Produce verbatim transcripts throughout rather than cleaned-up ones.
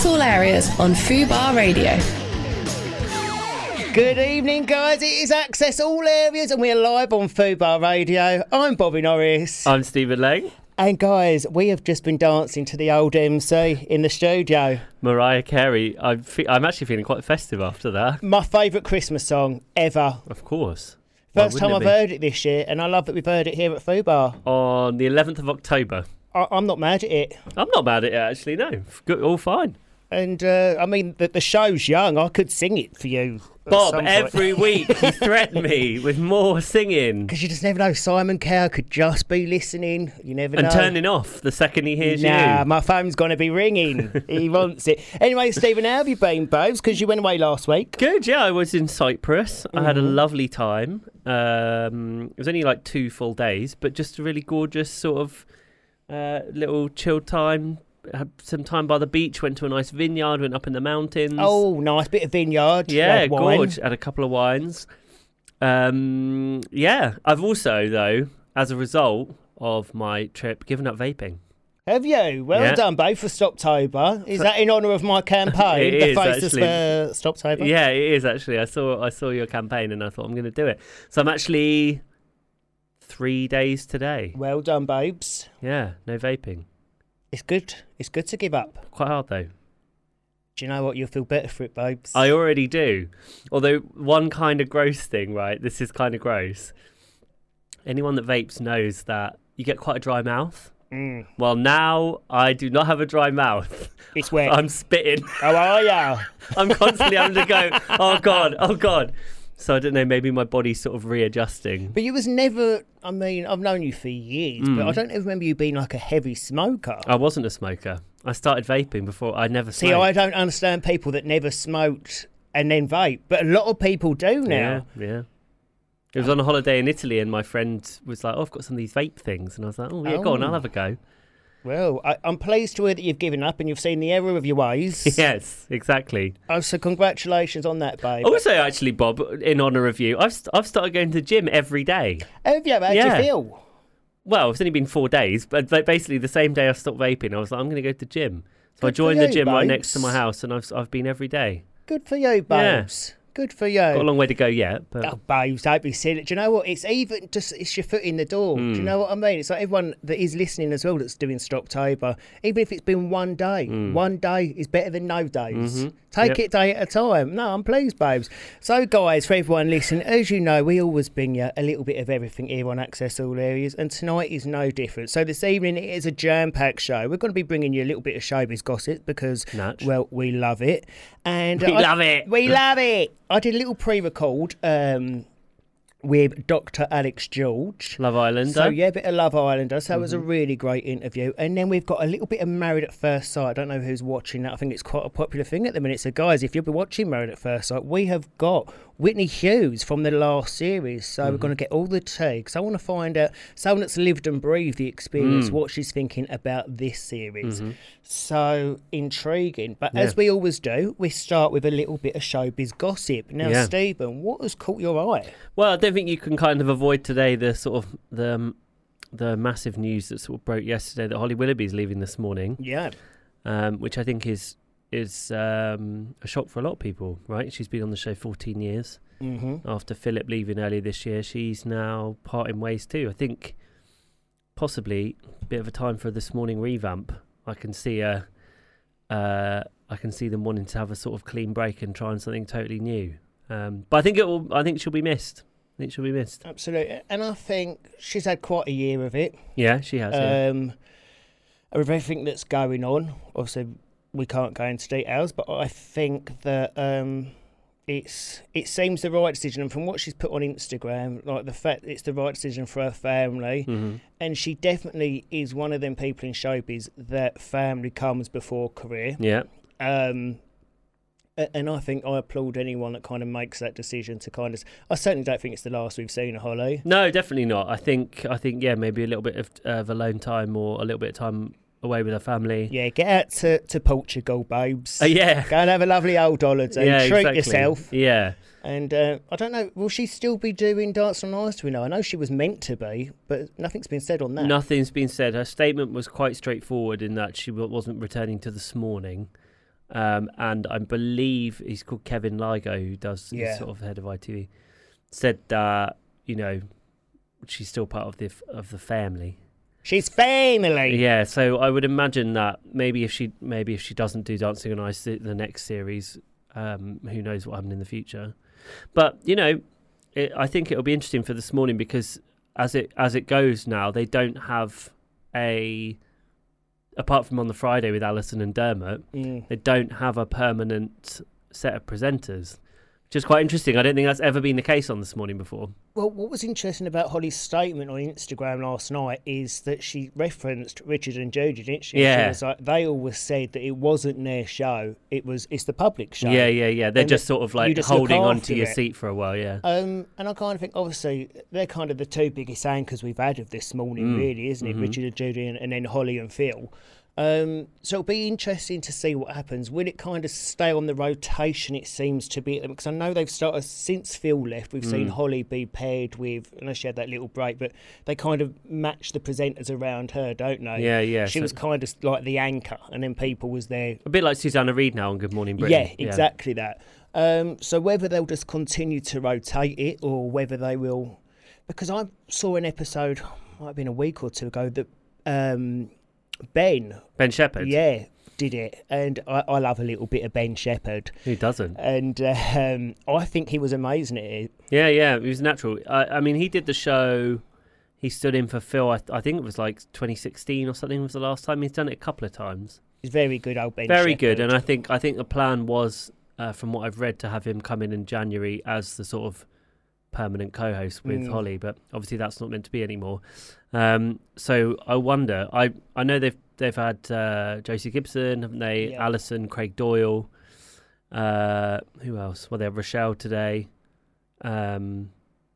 Access all areas on Fubar Radio. Good evening, guys. It is Access all areas, and we're live on Fubar Radio. I'm Bobby Norris. I'm Stephen Lang. And guys, we have just been dancing to the old M C in the studio. Mariah Carey. I'm, fe- I'm actually feeling quite festive after that. My favourite Christmas song ever. Of course. First time I've heard it this year, and I love that we've heard it here at Fubar. On the eleventh of October. I- I'm not mad at it. I'm not mad at it, actually, no. Good, all fine. And, uh, I mean, the, the show's young. I could sing it for you. Bob, every week you threaten me with more singing. Because you just never know. Simon Cowell could just be listening. You never know. And turning off the second he hears nah, you. Nah, my phone's going to be ringing. He wants it. Anyway, Stephen, how have you been, babes? Because you went away last week. Good, yeah. I was in Cyprus. Mm-hmm. I had a lovely time. Um, it was only like two full days, but just a really gorgeous sort of uh, little chill time. Had some time by the beach, went to a nice vineyard, went up in the mountains. Oh, nice bit of vineyard. Yeah, gorge. Had a couple of wines. Um, yeah, I've also, though, as a result of my trip, given up vaping. Have you? Well yeah. done, babe, for Stoptober. Is that in honour of my campaign? It the is, Faces actually. for Stoptober? Yeah, it is, actually. I saw I saw your campaign and I thought I'm going to do it. So I'm actually three days today. Well done, babes. Yeah, no vaping. It's good. It's good to give up. Quite hard, though. Do you know what? You'll feel better for it, babes. I already do. Although, one kind of gross thing, right? This is kind of gross. Anyone that vapes knows that you get quite a dry mouth. Mm. Well, now I do not have a dry mouth. It's wet. I'm spitting. How are ya? I'm constantly having to go, oh, God, oh, God. So I don't know, maybe my body's sort of readjusting. But you was never, I mean, I've known you for years, Mm. but I don't ever remember you being like a heavy smoker. I wasn't a smoker. I started vaping before. I never smoked. See, I don't understand people that never smoked and then vape, but a lot of people do now. Yeah, yeah. It was on a holiday in Italy and my friend was like, oh, I've got some of these vape things. And I was like, oh, yeah, oh. go on, I'll have a go. Well, I, I'm pleased to hear that you've given up and you've seen the error of your ways. Yes, exactly. Oh, so congratulations on that, babe. Also, actually, Bob, in honour of you, I've st- I've started going to the gym every day. Have you? How yeah. do you feel? Well, it's only been four days, but basically the same day I stopped vaping, I was like, I'm going to go to the gym. So Good I joined you, the gym babes. right next to my house, and I've I've been every day. Good for you, babes. Yeah. Good for you. Got a long way to go yet. But... Oh, babes, don't be silly. Do you know what? It's even just, it's your foot in the door. Mm. Do you know what I mean? It's like everyone that is listening as well that's doing Stoptober, even if it's been one day, mm. one day is better than no days. Mm-hmm. Take yep. it day at a time. No, I'm pleased, babes. So, guys, for everyone listening, as you know, we always bring you a little bit of everything here on Access All Areas, and tonight is no different. So this evening it is a jam-packed show. We're going to be bringing you a little bit of showbiz gossip because, Natch. well, we love it. And we I, love it. We love it. I did a little pre-record um, with Doctor Alex George. Love Islander. So, yeah, a bit of Love Islander. So, mm-hmm. it was a really great interview. And then we've got a little bit of Married at First Sight. I don't know who's watching that. I think it's quite a popular thing at the minute. So, guys, if you'll be watching Married at First Sight, we have got Whitney Hughes from the last series. So, mm-hmm. we're going to get all the tea. Because I want to find out someone that's lived and breathed the experience, mm. what she's thinking about this series. Mm-hmm. So intriguing. But yeah. as we always do, we start with a little bit of showbiz gossip. Now, yeah. Stephen, what has caught your eye? Well, I don't think you can kind of avoid today the sort of the um, the massive news that sort of broke yesterday that Holly Willoughby's leaving this morning. Yeah, um, which I think is is um, a shock for a lot of people. Right, she's been on the show fourteen years. Mm-hmm. After Philip leaving earlier this year, she's now parting ways too. I think possibly a bit of a time for a This Morning revamp. I can see a, uh, I can see them wanting to have a sort of clean break and trying something totally new. Um, but I think it will. I think she'll be missed. I think she'll be missed. Absolutely, and I think she's had quite a year of it. Yeah, she has. Um, yeah. With everything that's going on, obviously we can't go into details, but I think that um, it's it seems the right decision. And from what she's put on Instagram, like the fact that it's the right decision for her family, mm-hmm. and she definitely is one of them people in showbiz that family comes before career. Yeah. Um, and I think I applaud anyone that kind of makes that decision to kind of. I certainly don't think it's the last we've seen of Holly. No, definitely not. I think I think yeah, maybe a little bit of, uh, of alone time or a little bit of time away with her family. Yeah, get out to, to Portugal, babes. Uh, yeah, go and have a lovely old holiday. Yeah, treat exactly. yourself. Yeah. And uh, I don't know, will she still be doing Dance on Ice? Do we know? I know she was meant to be, but nothing's been said on that. Nothing's been said. Her statement was quite straightforward in that she wasn't returning to This Morning. Um, and I believe he's called Kevin Ligo, who does Yeah. he's sort of head of I T V, said that you know she's still part of the of the family. She's family. Yeah, so I would imagine that maybe if she maybe if she doesn't do Dancing on Ice the, the next series, um, who knows what happened in the future. But you know, it, I think it'll be interesting for this morning because as it as it goes now, they don't have a apart from on the Friday with Alison and Dermot, Mm. they don't have a permanent set of presenters, which is quite interesting. I don't think that's ever been the case on This Morning before. Well, what was interesting about Holly's statement on Instagram last night is that she referenced Richard and Judy, didn't she? Yeah. She was like, they always said that it wasn't their show; it was it's the public show. Yeah, yeah, yeah. They're And just that sort of you like just look holding onto after your it. seat for a while, yeah. Um, and I kind of think, obviously, they're kind of the two biggest anchors we've had of This Morning, Mm. really, isn't it? Mhm. Richard and Judy, and, and then Holly and Phil. Um, so it'll be interesting to see what happens. Will it kind of stay on the rotation? It seems to be, because I know they've started since Phil left. We've seen Mm. Holly be paired with, unless she had that little break, but they kind of match the presenters around her, don't they? Yeah, yeah. She so- was kind of like the anchor, and then people was there. a bit like Susanna Reid now on Good Morning Britain. Yeah, exactly that. Um, so whether they'll just continue to rotate it or whether they will, because I saw an episode, might have been a week or two ago, that um, Ben, Ben Shepherd. yeah, did it, and I, I love a little bit of Ben Shepherd, Who doesn't? and uh, um, I think he was amazing at it. Yeah, yeah. It was natural. I, I mean, he did the show. He stood in for Phil. I, I think it was like twenty sixteen or something was the last time. He's done it a couple of times. He's very good, old Ben. Very Shepherd. good. And I think I think the plan was, uh, from what I've read, to have him come in in January as the sort of permanent co-host with Mm. Holly, but obviously that's not meant to be anymore. Um, so I wonder. I I know they've they've had uh, Josie Gibson, haven't they? Yeah. Alison, Craig Doyle. Uh, who else? Well, they have Rochelle today. Um,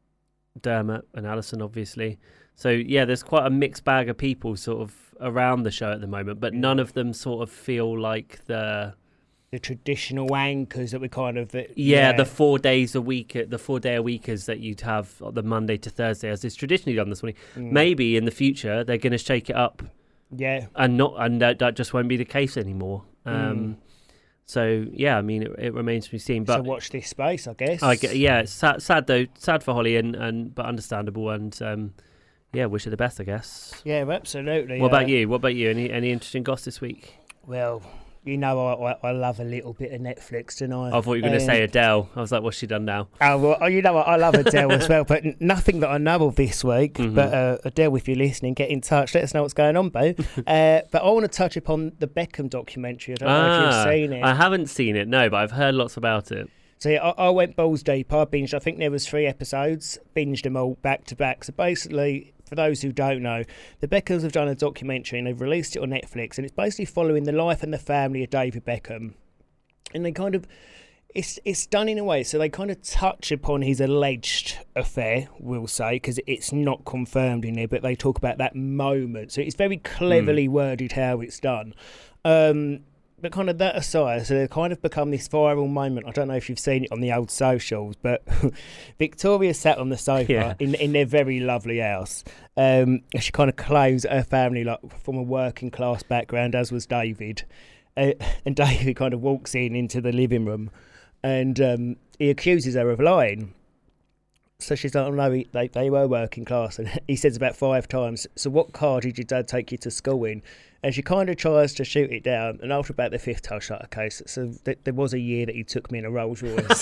Dermot and Alison, obviously. So yeah, there's quite a mixed bag of people sort of around the show at the moment, but Yeah. none of them sort of feel like the the traditional anchors that we kind of uh, yeah, the four days a week, the four day a weekers that you'd have on the Monday to Thursday, as it's traditionally done this morning. Mm. Maybe in the future they're going to shake it up, yeah. and not, and that, that just won't be the case anymore. Um, Mm. So yeah, I mean, it, it remains to be seen. So But watch this space, I guess. I get, yeah, it's sad, sad though, sad for Holly, and, and but understandable, and um, yeah, wish her the best, I guess. Yeah, absolutely. What uh, about you? What about you? Any any interesting goss this week? Well, you know, I, I, I love a little bit of Netflix tonight. I thought you were going to say Adele. I was like, what's she done now? Oh, well, oh, you know what? I love Adele as well, but n- nothing that I know of this week. Mhm. But uh, Adele, if you're listening, get in touch. Let us know what's going on, boo. uh, but I want to touch upon the Beckham documentary. I don't know if Ah, you've seen it. I haven't seen it, no, but I've heard lots about it. So yeah, I, I went balls deep. I binged. I think there was three episodes. Binged them all back to back. So basically, for those who don't know, the Beckhams have done a documentary and they've released it on Netflix, and it's basically following the life and the family of David Beckham. And they kind of, it's it's done in a way so they kind of touch upon his alleged affair, we'll say, because it's not confirmed in there, but they talk about that moment. So it's very cleverly worded how it's done. Um, But kind of that aside, so they've kind of become this viral moment. I don't know if you've seen it on the old socials, but Victoria sat on the sofa Yeah. in in their very lovely house. Um, and she kind of claims her family like from a working class background, as was David. Uh, and David kind of walks in into the living room, and um, he accuses her of lying. So she's like, oh no, he, they, they were working class. And he says about five times, so what car did your dad take you to school in? And she kind of tries to shoot it down. And after about the fifth time, she's like, okay, so, so th- there was a year that he took me in a Rolls Royce.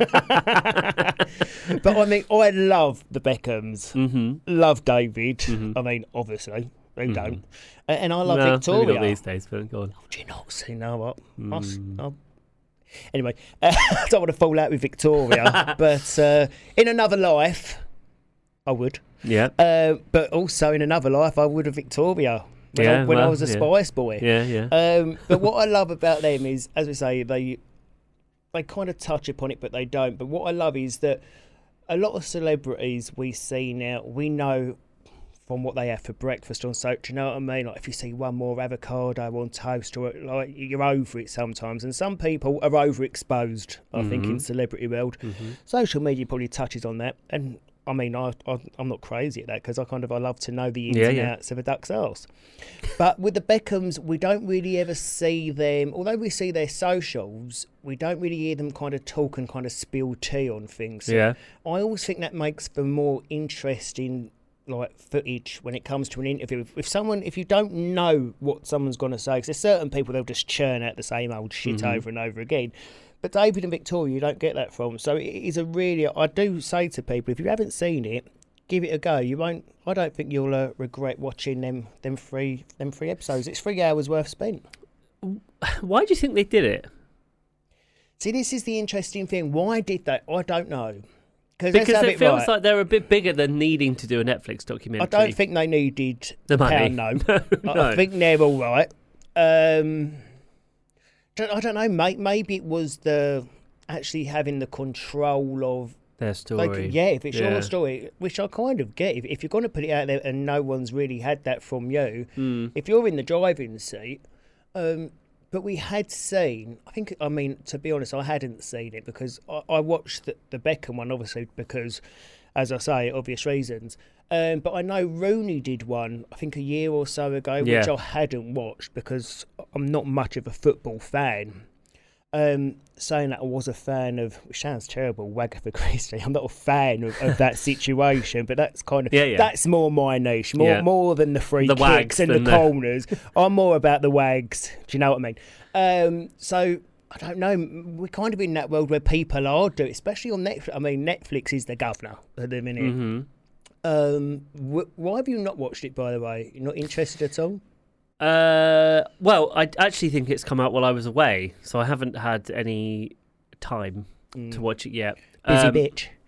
But I mean, I love the Beckhams. Mm-hmm. Love David. Mhm. I mean, obviously, who Mhm. don't? A- And I love no, Victoria. maybe not these days, but go on. Do you not see? No, what? I s- Mm. I'll- Anyway, uh, I don't want to fall out with Victoria, but uh, in another life, I would. Yeah, Uh, but also in another life, I would have Victoria when, I, Yeah, when I well, was a yeah. Spice Boy. yeah, yeah. Um, but what I love about them is, as we say, they they kind of touch upon it, but they don't. But what I love is that a lot of celebrities we see now, we know from what they have for breakfast on soap. Do you know what I mean? Like if you see one more avocado on toast, or like you're over it sometimes. And some people are overexposed, I think, in Mhm. celebrity world. Mhm. Social media probably touches on that, and I mean, I, I, I'm not crazy at that because I kind of I love to know the ins Yeah, and yeah. outs of a duck's arse. But with the Beckhams, we don't really ever see them. Although we see their socials, we don't really hear them kind of talk and kind of spill tea on things. So Yeah. I always think that makes for more interesting, like, footage when it comes to an interview. If, if someone, if you don't know what someone's going to say, because there's certain people they'll just churn out the same old shit Mhm. over and over again. But David and Victoria, you don't get that from. So it is a really, I do say to people, if you haven't seen it, give it a go. You won't. I don't think you'll uh, regret watching them. Them three. Them three episodes. It's three hours worth spent. Why do you think they did it? See, this is the interesting thing. Why did they? I don't know. Because let's have it it feels right. like they're a bit bigger than needing to do a Netflix documentary. I don't think they needed the money. pound, no. no, I, no. I think they're all right. Um, don't, I don't know. May, maybe it was the actually having the control of. Their story. Like, yeah, if it's Yeah. your story, which I kind of get. If, if you're going to put it out there and no one's really had that from you, Mm. if you're in the driving seat, um, but we had seen, I think, I mean, to be honest, I hadn't seen it because I, I watched the, the Beckham one, obviously, because, as I say, obvious reasons. Um, but I know Rooney did one, I think, a year or so ago, which Yeah. I hadn't watched because I'm not much of a football fan. Um, saying that I was a fan of, which sounds terrible, Wagatha Christie. I'm not a fan of, of that situation, but that's kind of Yeah, yeah. that's more my niche, more Yeah. more than the free The kicks wags and the than the- corners. I'm more about the wags. Do you know what I mean? Um, so I don't know. We're kind of in that world where people are doing, especially on Netflix. I mean, Netflix is the governor at the minute. Mm-hmm. Um, wh- why have you not watched it, by the way? You're not interested at all? Uh, well, I actually think it's come out while I was away, so I haven't had any time Mm. to watch it yet. Busy Um,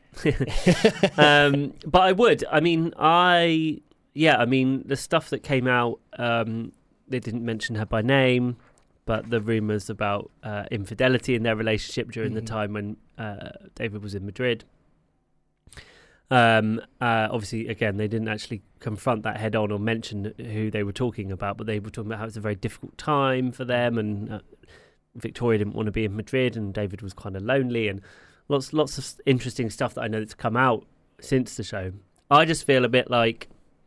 bitch. um, but I would. I mean, I yeah. I mean, the stuff that came out, um, they didn't mention her by name, but the rumours about uh, infidelity in their relationship during the Mhm. time when uh, David was in Madrid. Um, uh, obviously, again, they didn't actually confront that head on or mention who they were talking about, but they were talking about how it's a very difficult time for them, and uh, Victoria didn't want to be in Madrid, and David was kind of lonely, and lots, lots of interesting stuff that I know that's come out since the show. I just feel a bit like,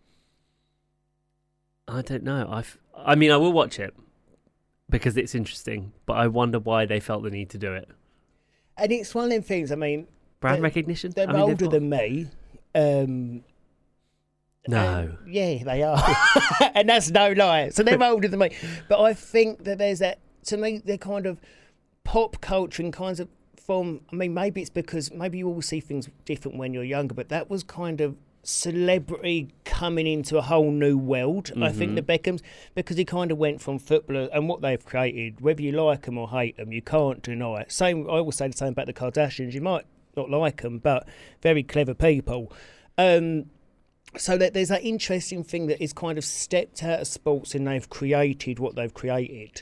I don't know. I, I mean, I will watch it because it's interesting, but I wonder why they felt the need to do it. And it's one of them things, I mean, Brand They're- recognition? they're I mean, they've older got- than me. Um, No. and- yeah, they are. And that's no lie. So they're older than me. But I think that there's that, to me, they're kind of pop culture and kinds of from, I mean, maybe it's because maybe you all see things different when you're younger, but that was kind of celebrity coming into a whole new world. I think Mhm. the Beckhams, because he kind of went from footballer and what they've created, whether you like them or hate them, you can't deny it. Same, I always say the same about the Kardashians. You might not like them, but very clever people. Um, so that there's that interesting thing that is kind of stepped out of sports and they've created what they've created.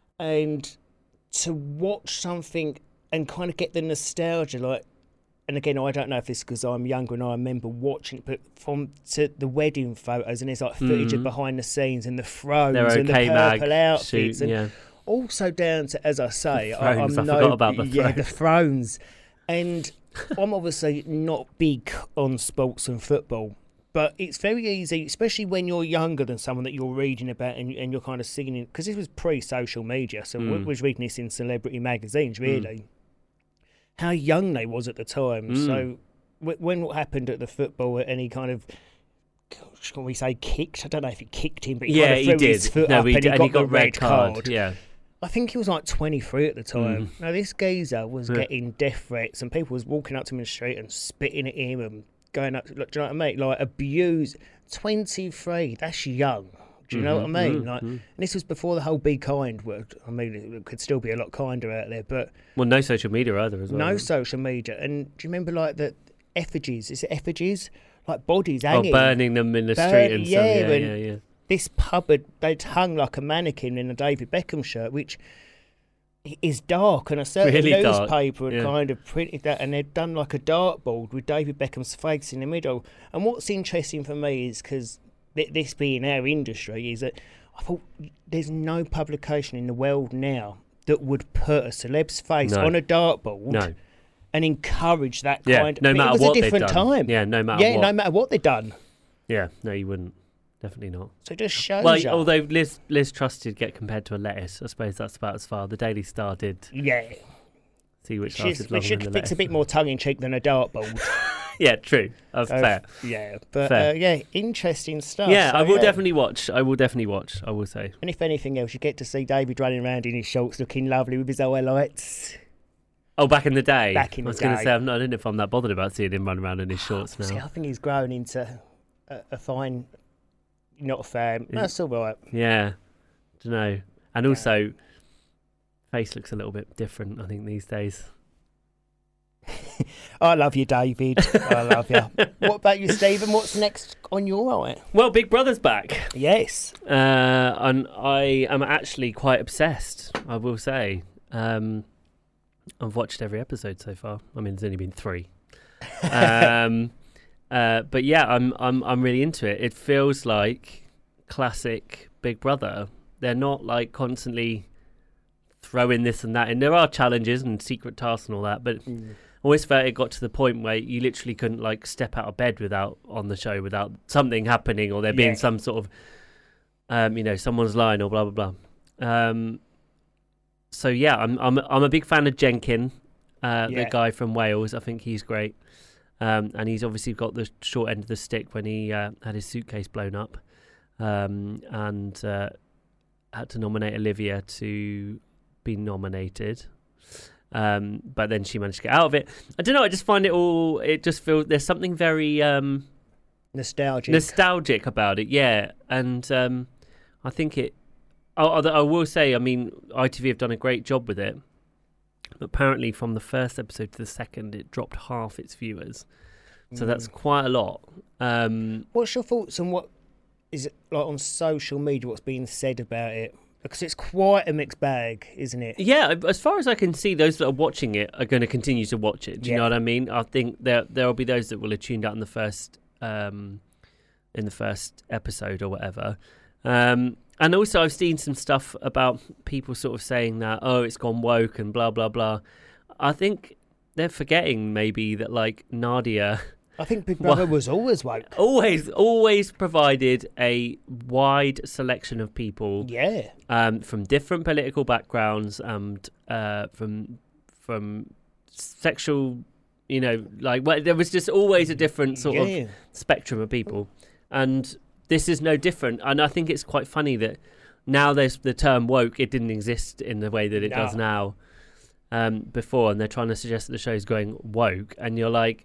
And to watch something and kind of get the nostalgia, like, and again, I don't know if it's because I'm younger and I remember watching it, but from to the wedding photos and there's like footage of Mhm. behind the scenes and the thrones Their and the OK mag purple outfits shoot, and yeah. also down to, as I say, The I, thrones, I'm I no, forgot about the yeah, thrones. the thrones, and I'm obviously not big on sports and football, but it's very easy, especially when you're younger than someone that you're reading about and, and you're kind of seeing it, because this was pre-social media, so we Mm. was reading this in celebrity magazines, really. How young they was at the time. Mm. So w- when what happened at the football, any kind of, shall we say, kicked? I don't know if he kicked him, but he Yeah, kind of he threw did. his foot no, up he and did, he and got he got the red red card. card. Yeah. I think he was like twenty-three at the time. Mm. Now, this geezer was Yeah. getting death threats and people was walking up to him in the street and spitting at him and going up, look, do you know what I mean? Like, abuse. twenty-three, that's young. Do you know what I Mhm, mean? mhm, Like, mhm. and this was before the whole be kind word. I mean, it could still be a lot kinder out there, but Well, no social media either as well. no social media. And do you remember, like, the effigies? Is it effigies? Like bodies Oh, hanging. burning them in the Burn- street and yeah, stuff. Yeah, and- yeah, yeah. This pub, they'd hung like a mannequin in a David Beckham shirt, which is dark, and a certain Really dark, newspaper had yeah. kind of printed that, and they'd done like a dartboard with David Beckham's face in the middle. And what's interesting for me is, because th- this being our industry, is that I thought there's no publication in the world now that would put a celeb's face No. on a dartboard No. and encourage that Yeah, kind. no but matter it was what a they've different done. time. Yeah, no matter Yeah, what. no matter what they've done. Yeah, no, you wouldn't. Definitely not. So it just shows Well, you. although Liz Liz Truss did get compared to a lettuce, I suppose that's about as far. The Daily Star did yeah, see which She's, lasted we longer should than the fix lettuce. a bit more tongue in cheek than a dartboard. Yeah, true. That's So, fair. Yeah, but Fair. Uh, yeah, interesting stuff. Yeah, So, I will yeah. definitely watch. I will definitely watch. I will say. And if anything else, you get to see David running around in his shorts, looking lovely with his highlights. Oh, back in the day. Back in I was the going to day. say, I'm not, I don't know if I'm that bothered about seeing him run around in his shorts now. See, I think he's grown into a, a fine, not a fan. That's all right. Yeah, don't know. And also, face looks a little bit different. I think these days. I love you, David. I love you. What about you, Stephen? What's next on your right? Well, Big Brother's back. Yes. Uh, and I am actually quite obsessed, I will say. Um, I've watched every episode so far. I mean, there's only been three. um, uh, but yeah, I'm I'm I'm really into it. It feels like classic Big Brother. They're not like constantly throwing this and that in. There are challenges and secret tasks and all that, but Mm. I always felt it got to the point where you literally couldn't like step out of bed without on the show without something happening or there being Yeah. some sort of um, you know, someone's lying or blah blah blah. Um, so yeah, I'm I'm I'm a big fan of Jenkin, uh, Yeah. the guy from Wales. I think he's great, um, and he's obviously got the short end of the stick when he uh, had his suitcase blown up, um, and uh, had to nominate Olivia to be nominated. Um, but then she managed to get out of it. I don't know. I just find it all. It just feels there's something very um, Nostalgic. nostalgic about it. Yeah, and um, I think it. I, I will say, I mean, I T V have done a great job with it. Apparently, from the first episode to the second, it dropped half its viewers. So Mm. that's quite a lot. Um, What's your thoughts on what is it like on social media? What's being said about it? Because it's quite a mixed bag, isn't it? yeah, as far as I can see, those that are watching it are going to continue to watch it. Do you Yeah. know what I mean? I think there there will be those that will have tuned out in the first um, in the first episode or whatever. Um, and also, I've seen some stuff about people sort of saying that, oh, it's gone woke and blah blah blah. I think they're forgetting maybe that like Nadia. I think Big Brother Well- was always woke. Always, always provided a wide selection of people Yeah. um, from different political backgrounds and uh, from from sexual, you know, like well, there was just always a different sort yeah. of spectrum of people, and this is no different. And I think it's quite funny that now there's the term woke. It didn't exist in the way that it No. does now um, before, and they're trying to suggest that the show's going woke, and you're like.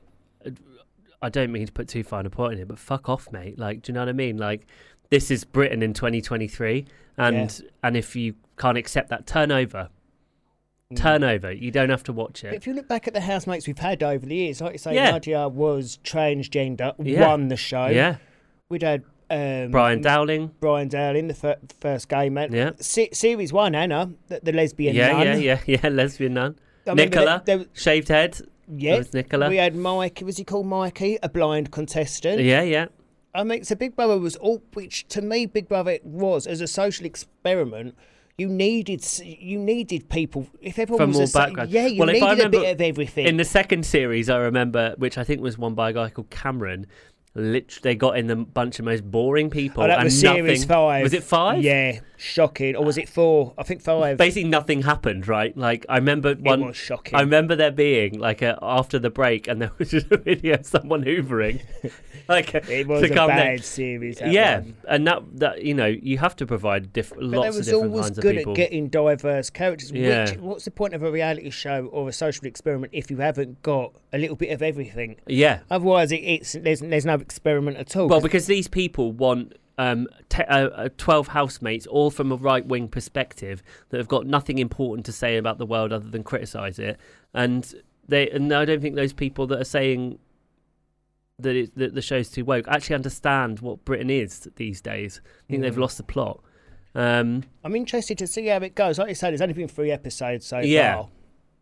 I don't mean to put too fine a point in it, but fuck off, mate. Like, do you know what I mean? Like, this is Britain in twenty twenty-three, and Yeah. and if you can't accept that, turn over, Mm. turn over. You don't have to watch But it. if you look back at the housemates we've had over the years, like you say, Yeah. Nadia was transgender, Yeah. won the show. Yeah, We'd had um, Brian Dowling. Brian Dowling, the fir- first gay man. Yeah. Se- series one, Anna, the, the lesbian Yeah, nun. yeah, yeah, yeah. Lesbian nun. I remember Nicola, there- there- shaved head. yeah. That was Nicola. We had Mike, was he called Mikey, a blind contestant. Yeah, yeah. I mean, so Big Brother was all, which to me, Big Brother was as a social experiment. You needed, s- you needed people. If everyone From was all a sa- backgrounds. yeah, you Well, if I needed a remember bit of everything. In the second series, I remember, which I think was won by a guy called Cameron. Literally, they got in the bunch of most boring people. oh, that and was series nothing, five. Was it five? Yeah, shocking. Or was it four? I think five. Basically, nothing happened, right? Like, I remember one. it was shocking. I remember there being like a after the break, and there was just a video of someone hoovering, like it was to a come bad next. series. That Yeah, one. and that that you know you have to provide diff- But lots they of was different always kinds of good people. at getting diverse characters. Yeah. Which, what's the point of a reality show or a social experiment if you haven't got a little bit of everything? Yeah, Otherwise, it, it's there's there's no experiment at all. well, because these people want um, te- uh, uh, twelve housemates, all from a right wing perspective, that have got nothing important to say about the world other than criticise it, and they and I don't think those people that are saying that, it, that the show's too woke actually understand what Britain is these days. I think they've Mm. lost the plot. Um, I'm interested to see how it goes. Like you say, there's only been three episodes so Yeah. far.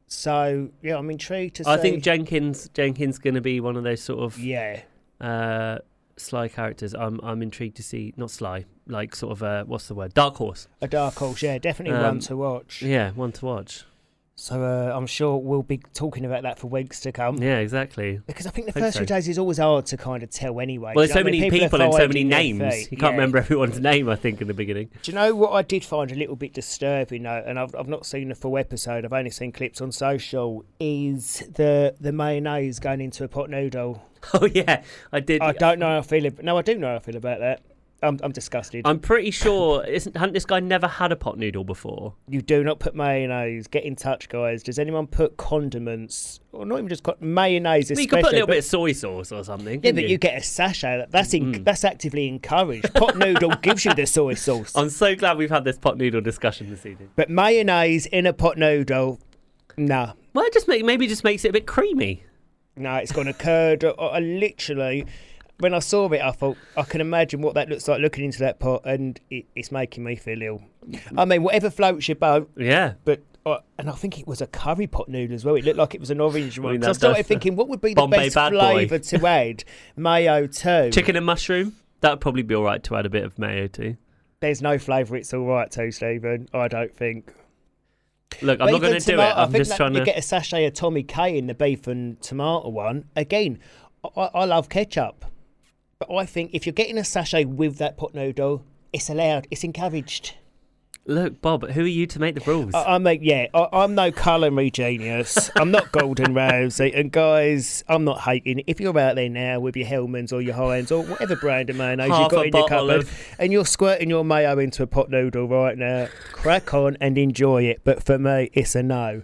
So yeah, I'm intrigued to see. I think Jenkins Jenkins going to be one of those sort of yeah, uh, sly characters. I'm I'm intrigued to see, not sly, like sort of uh, what's the word? Dark horse. a dark horse. Yeah, definitely Um, one to watch. Yeah, one to watch. So uh, I'm sure we'll be talking about that for weeks to come. Yeah, exactly. Because I think the Hope first so. few days is always hard to kind of tell anyway. Well, Do there's you so know what I many mean? people are and so many finding their names. feet. You can't Yeah. remember everyone's name, I think, in the beginning. Do you know what I did find a little bit disturbing though, and I've I've not seen the full episode, I've only seen clips on social, is the the mayonnaise going into a pot noodle. Oh, yeah, I did. I don't know how I feel about No, I do know how I feel about that. I'm I'm disgusted. I'm pretty sure, isn't, hadn't this guy never had a pot noodle before? You do not put mayonnaise. Get in touch, guys. Does anyone put condiments, or not even just co- mayonnaise? Well, Especially, you could put a little but, bit of soy sauce or something. Yeah, couldn't but you get a sachet. That's in, Mm. that's actively encouraged. Pot noodle gives you the soy sauce, I'm so glad we've had this pot noodle discussion this evening. but mayonnaise in a pot noodle, nah. Well, it just make, maybe just makes it a bit creamy. No, it's gone a curd. I, I literally, when I saw it, I thought I can imagine what that looks like looking into that pot, and it, it's making me feel ill. I mean, whatever floats your boat, Yeah. but. Uh, and I think it was a curry pot noodle as well. It looked like it was an orange one. mean, So I that started does- thinking, what would be the Bombay best bad boy. flavour to add? Mayo too. Chicken and mushroom? That would probably be all right to add a bit of mayo to. There's no flavour it's all right to, Stephen. I don't think. Look, I'm But not going even to do it. tomato- I I'm think just that trying you to... get a sachet of Tommy K in the beef and tomato one. Again, I, I love ketchup. But I think if you're getting a sachet with that pot noodle, it's allowed. It's encouraged. Look, Bob, who are you to make the rules? I, I mean, yeah, I, I'm no culinary genius. I'm not Gordon Ramsay. And guys, I'm not hating. If you're out there now with your Hellmann's or your Heinz or whatever brand of mayonnaise Half you've got a in your bottle cupboard, of- and you're squirting your mayo into a pot noodle right now, crack on and enjoy it. But for me, it's a no.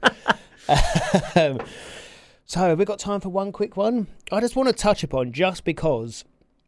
um, so have we got time for one quick one? I just want to touch upon, just because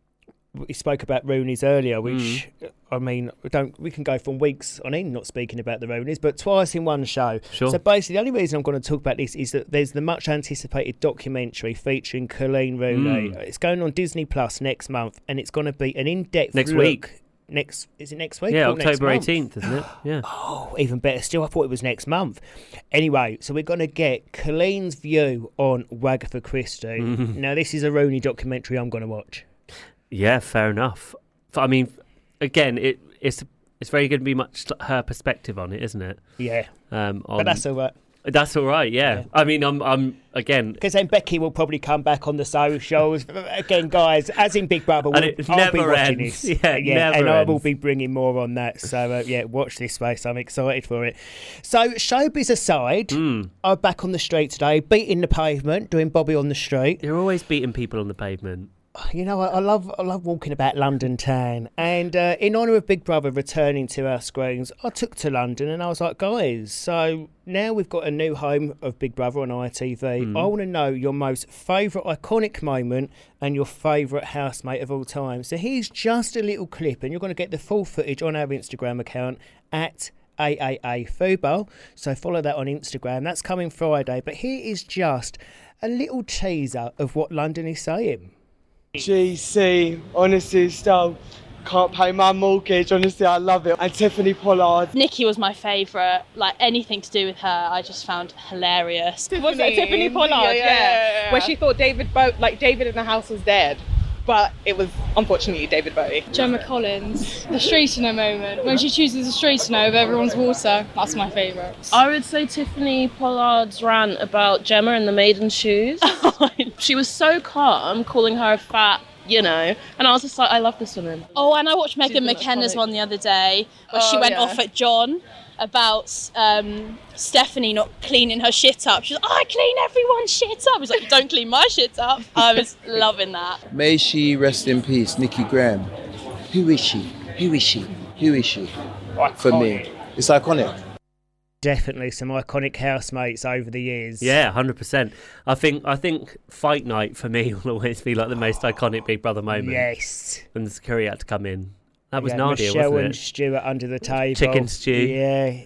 we spoke about Rooney's earlier, which Mm. I mean, we don't we can go from weeks on end not speaking about the Rooney's, but twice in one show. Sure. So basically, the only reason I'm going to talk about this is that there's the much anticipated documentary featuring Colleen Rooney. Mm. It's going on Disney Plus next month, and it's going to be an in-depth Next look. week. Next is it next week? Yeah, or next October month? eighteenth, isn't it? Yeah. Oh, even better still. I thought it was next month. Anyway, so we're going to get Colleen's view on Wagatha Christie. Mhm. Now, this is a Rooney documentary I'm going to watch. Yeah, fair enough. I mean, again, it it's it's very going to be much her perspective on it, isn't it? Yeah, Um, on, but that's all right. that's all right. Yeah. Yeah. I mean, I'm I'm again. Because then Becky will probably come back on the socials. Again, guys, as in Big Brother, And we'll, it I'll be never watching ends. this. Yeah, it yeah never and I will ends. be bringing more on that. So, uh, yeah, watch this space. I'm excited for it. So, showbiz aside, Mm, I'm back on the street today, beating the pavement, doing Bobby on the street. you're always beating people on the pavement. You know, I, I love I love walking about London town. And uh, in honour of Big Brother returning to our screens, I took to London and I was like, guys, so now we've got a new home of Big Brother on I T V. Mm. I want to know your most favourite iconic moment and your favourite housemate of all time. So here's just a little clip, and you're going to get the full footage on our Instagram account at A A A Football. So follow that on Instagram. That's coming Friday. But here is just a little teaser of what London is saying. G C, honestly, still can't pay my mortgage. Honestly, I love it. And Tiffany Pollard. Nikki was my favourite. Like anything to do with her, I just found hilarious. Was it Tiffany Pollard? Yeah, yeah, yeah, yeah. Where she thought David Bo- like David in the house was dead, but it was unfortunately David Bowie. Gemma Collins, the straightener moment, when she chooses a straightener over everyone's water, that's my favourite. I would say Tiffany Pollard's rant about Gemma and the maiden shoes. She was so calm, calling her a fat, you know, and I was just like, I love this woman. Oh, and I watched Megan been McKenna's iconic. one the other day, where she Oh, went yeah. off at John about um, Stephanie not cleaning her shit up. She's like, I clean everyone's shit up. He's like, don't clean my shit up. I was loving that. May she rest in peace, Nikki Graham. Who is she? Who is she? Who is she? For me, it's iconic. Definitely some iconic housemates over the years. Yeah, one hundred percent. I think I think Fight Night for me will always be like the most iconic Big Brother moment. Yes. When the security had to come in. That was Yeah, Nadia, Michelle wasn't and it? Stuart under the table. Chicken stew. Yeah.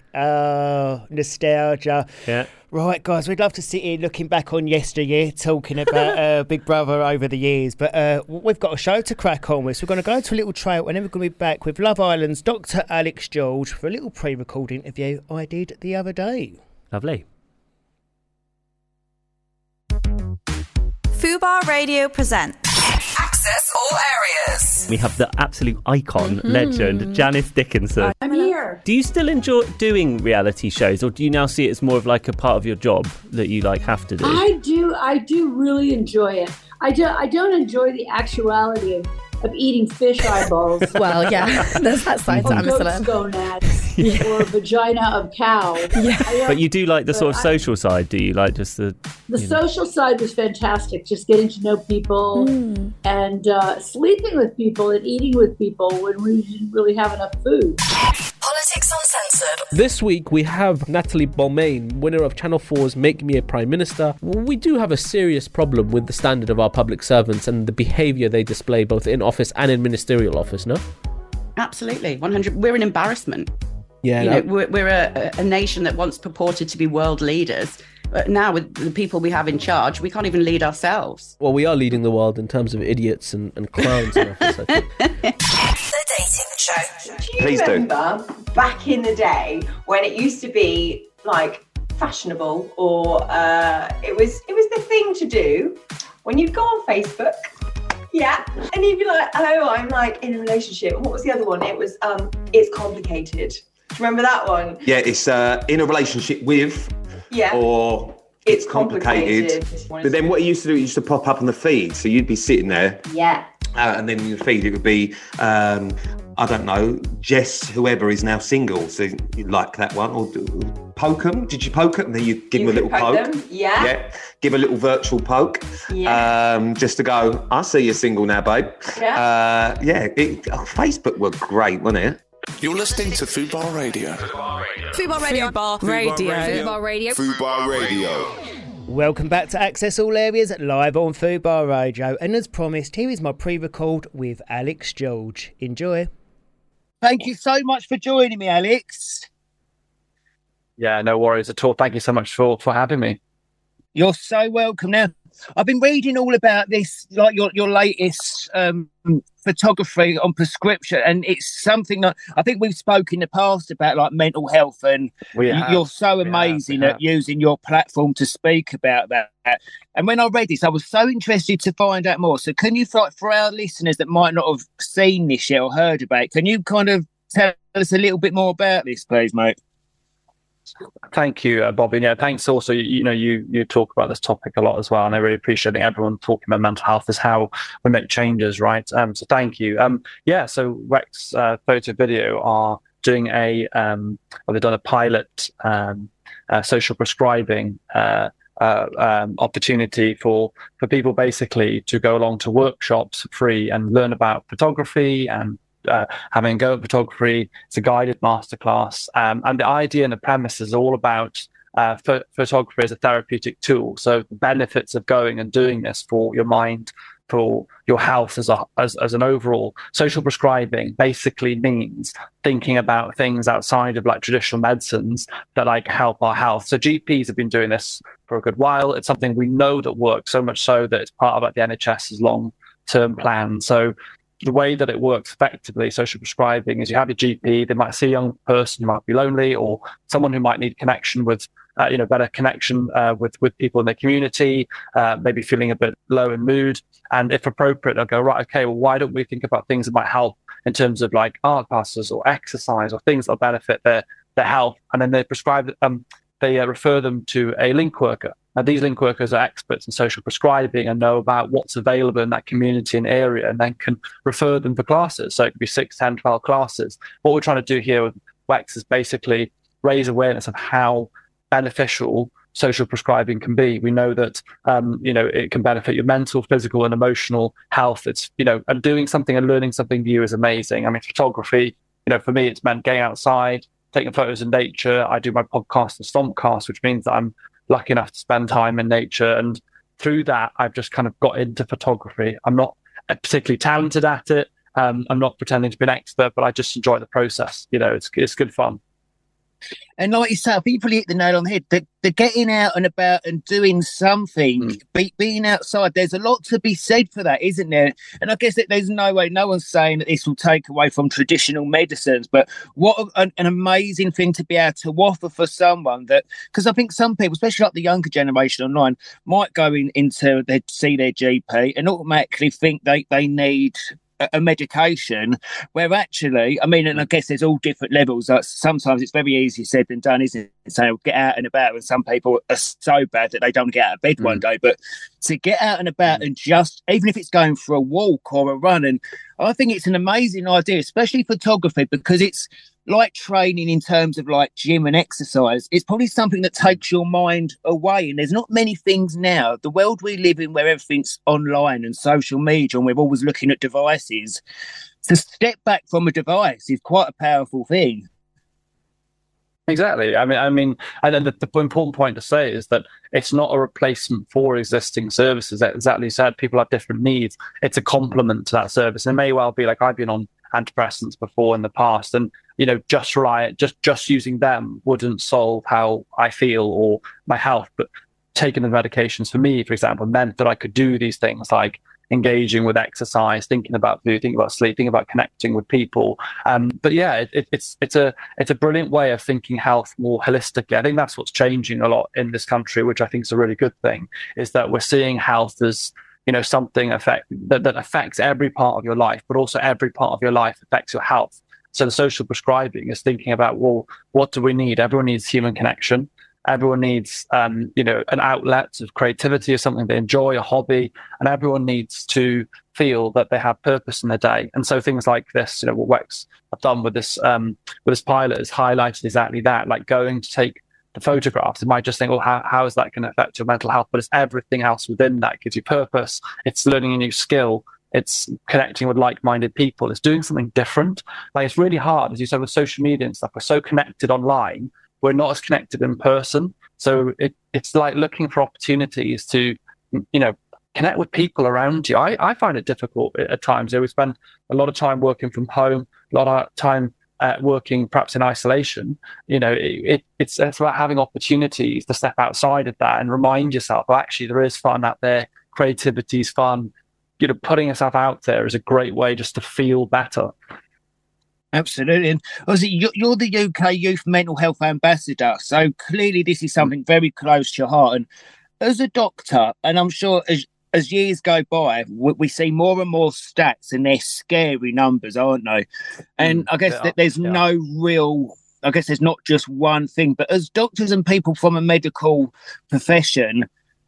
Oh, nostalgia. Yeah. Right, guys, we'd love to sit here looking back on yesteryear, talking about uh, Big Brother over the years. But uh, we've got a show to crack on with. So we're going to go to a little trail, and then we're going to be back with Love Island's Doctor Alex George for a little pre-recorded interview I did the other day. Lovely. Fubar Radio presents Access all areas. We have the absolute icon, Mm-hmm. legend, Janice Dickinson. I'm here. Do you still enjoy doing reality shows, or do you now see it as more of like a part of your job that you like have to do? I do. I do really enjoy it. I do. I don't enjoy the actuality of, of eating fish eyeballs. Well, yeah, there's that side to or goat's Amazon. gonads, Yeah. or vagina of cow. Yeah. I don't- But you do like the but sort of I- social side, do you? Like just the... The you know. social side was fantastic. Just getting to know people Mm. and uh, sleeping with people and eating with people when we didn't really have enough food. Politics Uncensored. This week we have Natalie Balmain, winner of Channel four's Make Me a Prime Minister. We do have a serious problem with the standard of our public servants and the behaviour they display both in office and in ministerial office, no? Absolutely, one hundred. We're an embarrassment. Yeah. You no. know, we're, we're a, a nation that once purported to be world leaders. But now with the people we have in charge, we can't even lead ourselves. Well, we are leading the world in terms of idiots and, and clowns in office, I think. The Dating Show. Do you Please do. remember back in the day when it used to be like fashionable, or uh, it was it was the thing to do when you'd go on Facebook, yeah, and you'd be like, oh, I'm like in a relationship. And what was the other one? It was um, it's complicated. Do you remember that one? Yeah, it's uh, in a relationship with, Yeah. or It's it's complicated. complicated. But then what it used to do, it used to pop up on the feed. So you'd be sitting there, Yeah. uh, and then in the feed it would be, um, I don't know, Jess, whoever is now single. So you like that one, or do- poke 'em. Did you poke 'em? Then you give You them a could little poke poke. them, yeah. Yeah. Give a little virtual poke. Yeah. Um, just to go, I see you're single now, babe. Yeah. Uh, yeah. It, oh, Facebook were great, wasn't it? You're listening to Fubar Radio. Fubar Radio. Fubar Radio. Fubar Radio. Fubar Radio. Welcome back to Access All Areas live on Fubar Radio. And as promised, here is my pre-record with Alex George. Enjoy. Thank you so much for joining me, Alex. Yeah, no worries at all. Thank you so much for, for having me. You're so welcome. Now, I've been reading all about this, like your your latest um, photography on prescription, and it's something that I think we've spoken in the past about, like mental health, and We you- have. you're so We have, amazing we at have. using your platform to speak about that. And when I read this, I was so interested to find out more. So, can you, for, for our listeners that might not have seen this yet or heard about it, can you kind of tell us a little bit more about this, please, mate? Thank you, uh, Bobby. Yeah, thanks. Also, you, you know, you you talk about this topic a lot as well, and I really appreciate everyone talking about mental health is how we make changes, right? Um, so thank you. Um, yeah. So Rex uh, Photo Video are doing a um, well, they've done a pilot um, uh, social prescribing uh, uh, um, opportunity for for people basically to go along to workshops for free and learn about photography and Uh, having a go at photography. It's a guided masterclass, um, and the idea and the premise is all about uh, ph- photography as a therapeutic tool. So the benefits of going and doing this for your mind, for your health as a as, as an overall. Social prescribing basically means thinking about things outside of like traditional medicines that like help our health. So G Ps have been doing this for a good while. It's something we know that works, so much so that it's part of like the N H S's long term plan. So the way that it works effectively, social prescribing, is you have your G P, they might see a young person who might be lonely, or someone who might need connection with, uh, you know, better connection uh, with, with people in their community, uh, maybe feeling a bit low in mood. And if appropriate, they'll go, right, okay, well, why don't we think about things that might help in terms of like art classes or exercise or things that benefit their, their health. And then they prescribe, um, they uh, refer them to a link worker. Now, these link workers are experts in social prescribing and know about what's available in that community and area, and then can refer them for classes. So it could be six, ten, twelve classes. What we're trying to do here with WEX is basically raise awareness of how beneficial social prescribing can be. We know that, um, you know, it can benefit your mental, physical, and emotional health. It's, you know, and doing something and learning something new is amazing. I mean, photography, you know, for me, it's meant getting outside, taking photos in nature. I do my podcast, the Stompcast, which means that I'm lucky enough to spend time in nature, and through that I've just kind of got into photography. I'm not particularly talented at it, um, I'm not pretending to be an expert, but I just enjoy the process. You know, it's it's good fun. And like you say, I think you probably hit the nail on the head. The, the getting out and about and doing something, mm. be, being outside, there's a lot to be said for that, isn't there? And I guess that there's no way, no one's saying that this will take away from traditional medicines, but what a, an, an amazing thing to be able to offer for someone that, because I think some people, especially like the younger generation online, might go in, into their, see their G P and automatically think they, they need a medication, where actually, I mean, and I guess there's all different levels. Like sometimes it's very easy said than done, isn't it? So get out and about, and some people are so bad that they don't get out of bed mm. one day. But to get out and about mm. and just, even if it's going for a walk or a run, and I think it's an amazing idea, especially photography, because it's like training in terms of like gym and exercise. It's probably something that takes your mind away, and there's not many things now. The world we live in, where everything's online and social media and we're always looking at devices, to step back from a device is quite a powerful thing. Exactly. I mean, I mean, and then the, the important point to say is that it's not a replacement for existing services. As exactly said, people have different needs. It's a complement to that service. And it may well be like, I've been on antidepressants before in the past, and you know, just rely just just using them wouldn't solve how I feel or my health. But taking the medications for me, for example, meant that I could do these things like engaging with exercise, thinking about food, thinking about sleep, thinking about connecting with people. Um, but yeah, it, it, it's it's a it's a brilliant way of thinking health more holistically. I think that's what's changing a lot in this country, which I think is a really good thing, is that we're seeing health as, you know, something affect that, that affects every part of your life, but also every part of your life affects your health. So the social prescribing is thinking about, well, what do we need? Everyone needs human connection. Everyone needs, um, you know, an outlet of creativity or something they enjoy, a hobby, and everyone needs to feel that they have purpose in their day. And so things like this, you know, what Wex have done with this um, with this pilot has highlighted exactly that, like going to take the photographs. You might just think, well, how, how is that going to affect your mental health? But it's everything else within that. It gives you purpose. It's learning a new skill. It's connecting with like-minded people. It's doing something different. Like, it's really hard, as you said, with social media and stuff. We're so connected online. We're not as connected in person. So it, it's like looking for opportunities to, you know, connect with people around you. I, I find it difficult at times. You know, we spend a lot of time working from home, a lot of time uh, working perhaps in isolation. You know, it, it, it's, it's about having opportunities to step outside of that and remind yourself, well, actually, there is fun out there. Creativity is fun. You know, putting yourself out there is a great way just to feel better. Absolutely. And obviously, you're the U K Youth Mental Health Ambassador, so clearly this is something very close to your heart. And as a doctor, and I'm sure as as years go by, we, we see more and more stats, and they're scary numbers, aren't they? And I guess that there's yeah. no real, I guess there's not just one thing, but as doctors and people from a medical profession,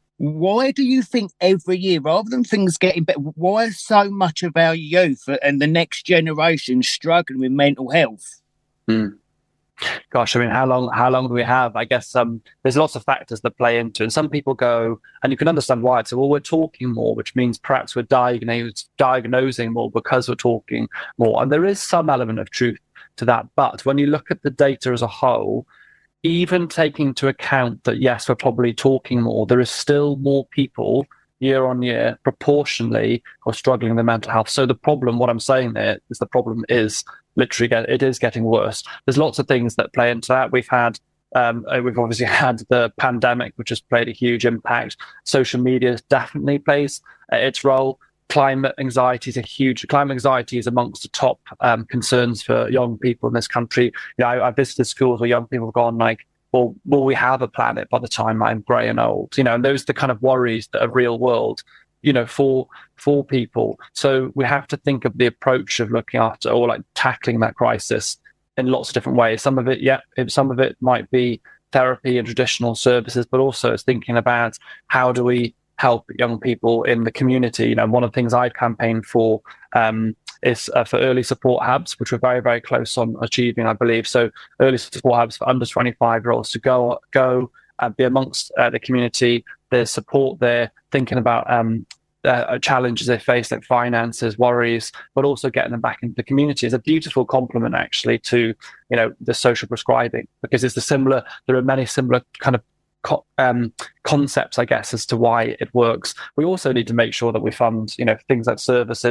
why do you think every year, rather than things getting better, why is so much of our youth and the next generation struggling with mental health? Mm. Gosh, I mean, how long how long do we have? I guess um, there's lots of factors that play into it. And some people go, and you can understand why. So, well, we're talking more, which means perhaps we're diagnose, diagnosing more because we're talking more. And there is some element of truth to that. But when you look at the data as a whole, even taking into account that, yes, we're probably talking more, there is still more people year on year proportionally who are struggling with mental health. So the problem, what I'm saying there is the problem is literally, get, it is getting worse. There's lots of things that play into that. We've had, um, we've obviously had the pandemic, which has played a huge impact. Social media definitely plays uh, its role. Climate anxiety is a huge. Climate anxiety is amongst the top um, concerns for young people in this country. You know, I, I visited schools where young people have gone like, "Well, will we have a planet by the time I'm grey and old?" You know, and those are the kind of worries that are real world. You know, for for people. So we have to think of the approach of looking after or like tackling that crisis in lots of different ways. Some of it, yeah, some of it might be therapy and traditional services, but also it's thinking about how do we help young people in the community. You know, one of the things I've campaigned for um, is uh, for early support hubs, which we're very, very close on achieving, I believe. So early support hubs for under twenty-five year olds to go go and be amongst uh, the community. There's support there, thinking about um, uh, challenges they face, like finances, worries, but also getting them back into the community is a beautiful complement, actually, to, you know, the social prescribing, because it's the similar. There are many similar kind of Co- um, concepts, I guess, as to why it works. We also need to make sure that we fund, you know, things like services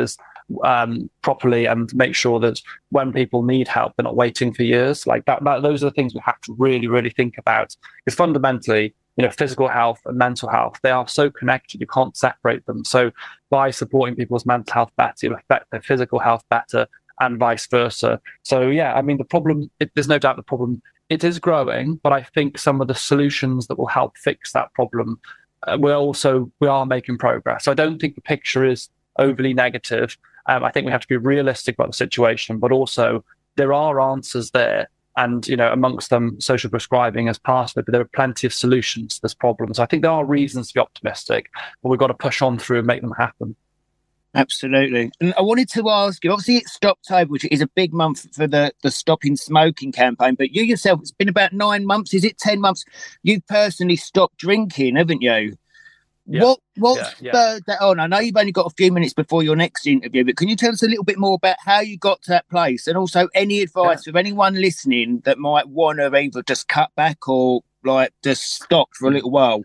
um, properly and make sure that when people need help, they're not waiting for years. Like that, that those are the things we have to really, really think about. Because fundamentally, you know, physical health and mental health, they are so connected, you can't separate them. So by supporting people's mental health better, it'll affect their physical health better and vice versa. So yeah, I mean, the problem, it, there's no doubt the problem, it is growing, but I think some of the solutions that will help fix that problem, uh, we're also, we are making progress. So I don't think the picture is overly negative. Um, I think we have to be realistic about the situation, but also there are answers there. And, you know, amongst them, social prescribing as part of it, but there are plenty of solutions to this problem. So I think there are reasons to be optimistic, but we've got to push on through and make them happen. Absolutely. And I wanted to ask you, obviously it's Stoptober, which is a big month for the, the Stopping Smoking campaign, but you yourself, it's been about nine months, is it ten months? You personally stopped drinking, haven't you? Yeah. What what yeah, yeah. spurred that on? I know you've only got a few minutes before your next interview, but can you tell us a little bit more about how you got to that place? And also any advice yeah. for anyone listening that might want to either just cut back or like just stop for a little while?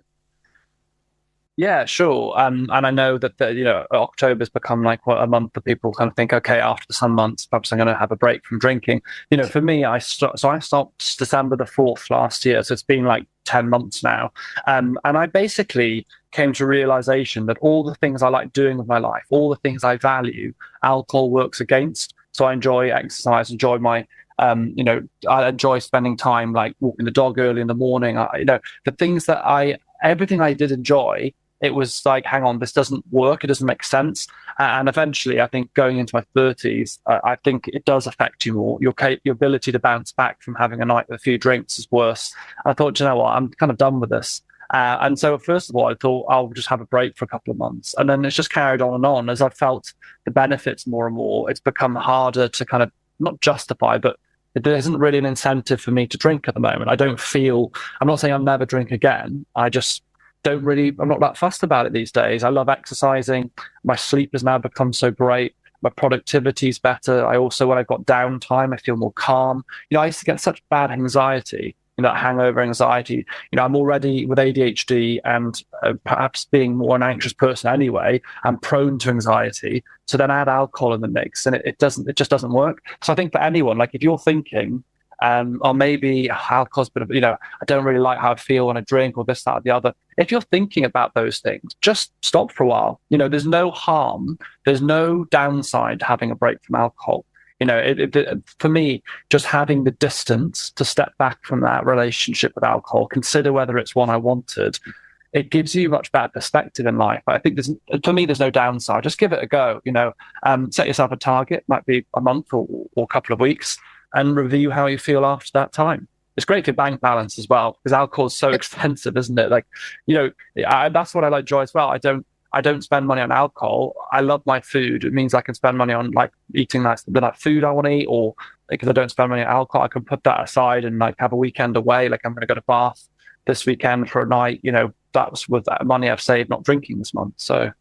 Yeah, sure. Um, and I know that, the, you know, October's become like what, a month that people kind of think, okay, after the sun months, perhaps I'm going to have a break from drinking. You know, for me, I st- so I stopped December the fourth last year. So it's been like ten months now. Um, and I basically came to realization that all the things I like doing with my life, all the things I value, alcohol works against. So I enjoy exercise, enjoy my Um, you know, I enjoy spending time like walking the dog early in the morning. I, you know, the things that I, everything I did enjoy, it was like, hang on, this doesn't work. It doesn't make sense. And eventually, I think going into my thirties, I, I think it does affect you more. Your your ability to bounce back from having a night with a few drinks is worse. And I thought, you know what, I'm kind of done with this. Uh, and so, first of all, I thought I'll just have a break for a couple of months. And then it's just carried on and on. As I've felt the benefits more and more, it's become harder to kind of not justify, but there isn't really an incentive for me to drink at the moment. I don't feel, I'm not saying I'll never drink again. I just don't really, I'm not that fussed about it these days. I love exercising. My sleep has now become so great. My productivity is better. I also, when I've got downtime, I feel more calm. You know, I used to get such bad anxiety, you know, that hangover anxiety. You know, I'm already with A D H D and uh, perhaps being more an anxious person anyway, I'm prone to anxiety. So then add alcohol in the mix and it, it doesn't, it just doesn't work. So I think for anyone, like if you're thinking, um, or maybe alcohol's a bit of, you know, I don't really like how I feel when I drink or this, that, or the other. If you're thinking about those things, just stop for a while. You know, there's no harm. There's no downside to having a break from alcohol. You know, it, it, it, for me, just having the distance to step back from that relationship with alcohol, consider whether it's one I wanted, it gives you much better perspective in life. I think there's, for me, there's no downside. Just give it a go. You know, um, set yourself a target, might be a month or, or a couple of weeks, and review how you feel after that time. It's great for your bank balance as well, because alcohol is so expensive, isn't it? Like, you know, I, that's what I like joy as well. I don't, I don't spend money on alcohol. I love my food. It means I can spend money on like eating nice, the that food I want to eat, or because I don't spend money on alcohol, I can put that aside and like have a weekend away. Like I'm going to go to Bath this weekend for a night. You know, that's with that money I've saved not drinking this month. So,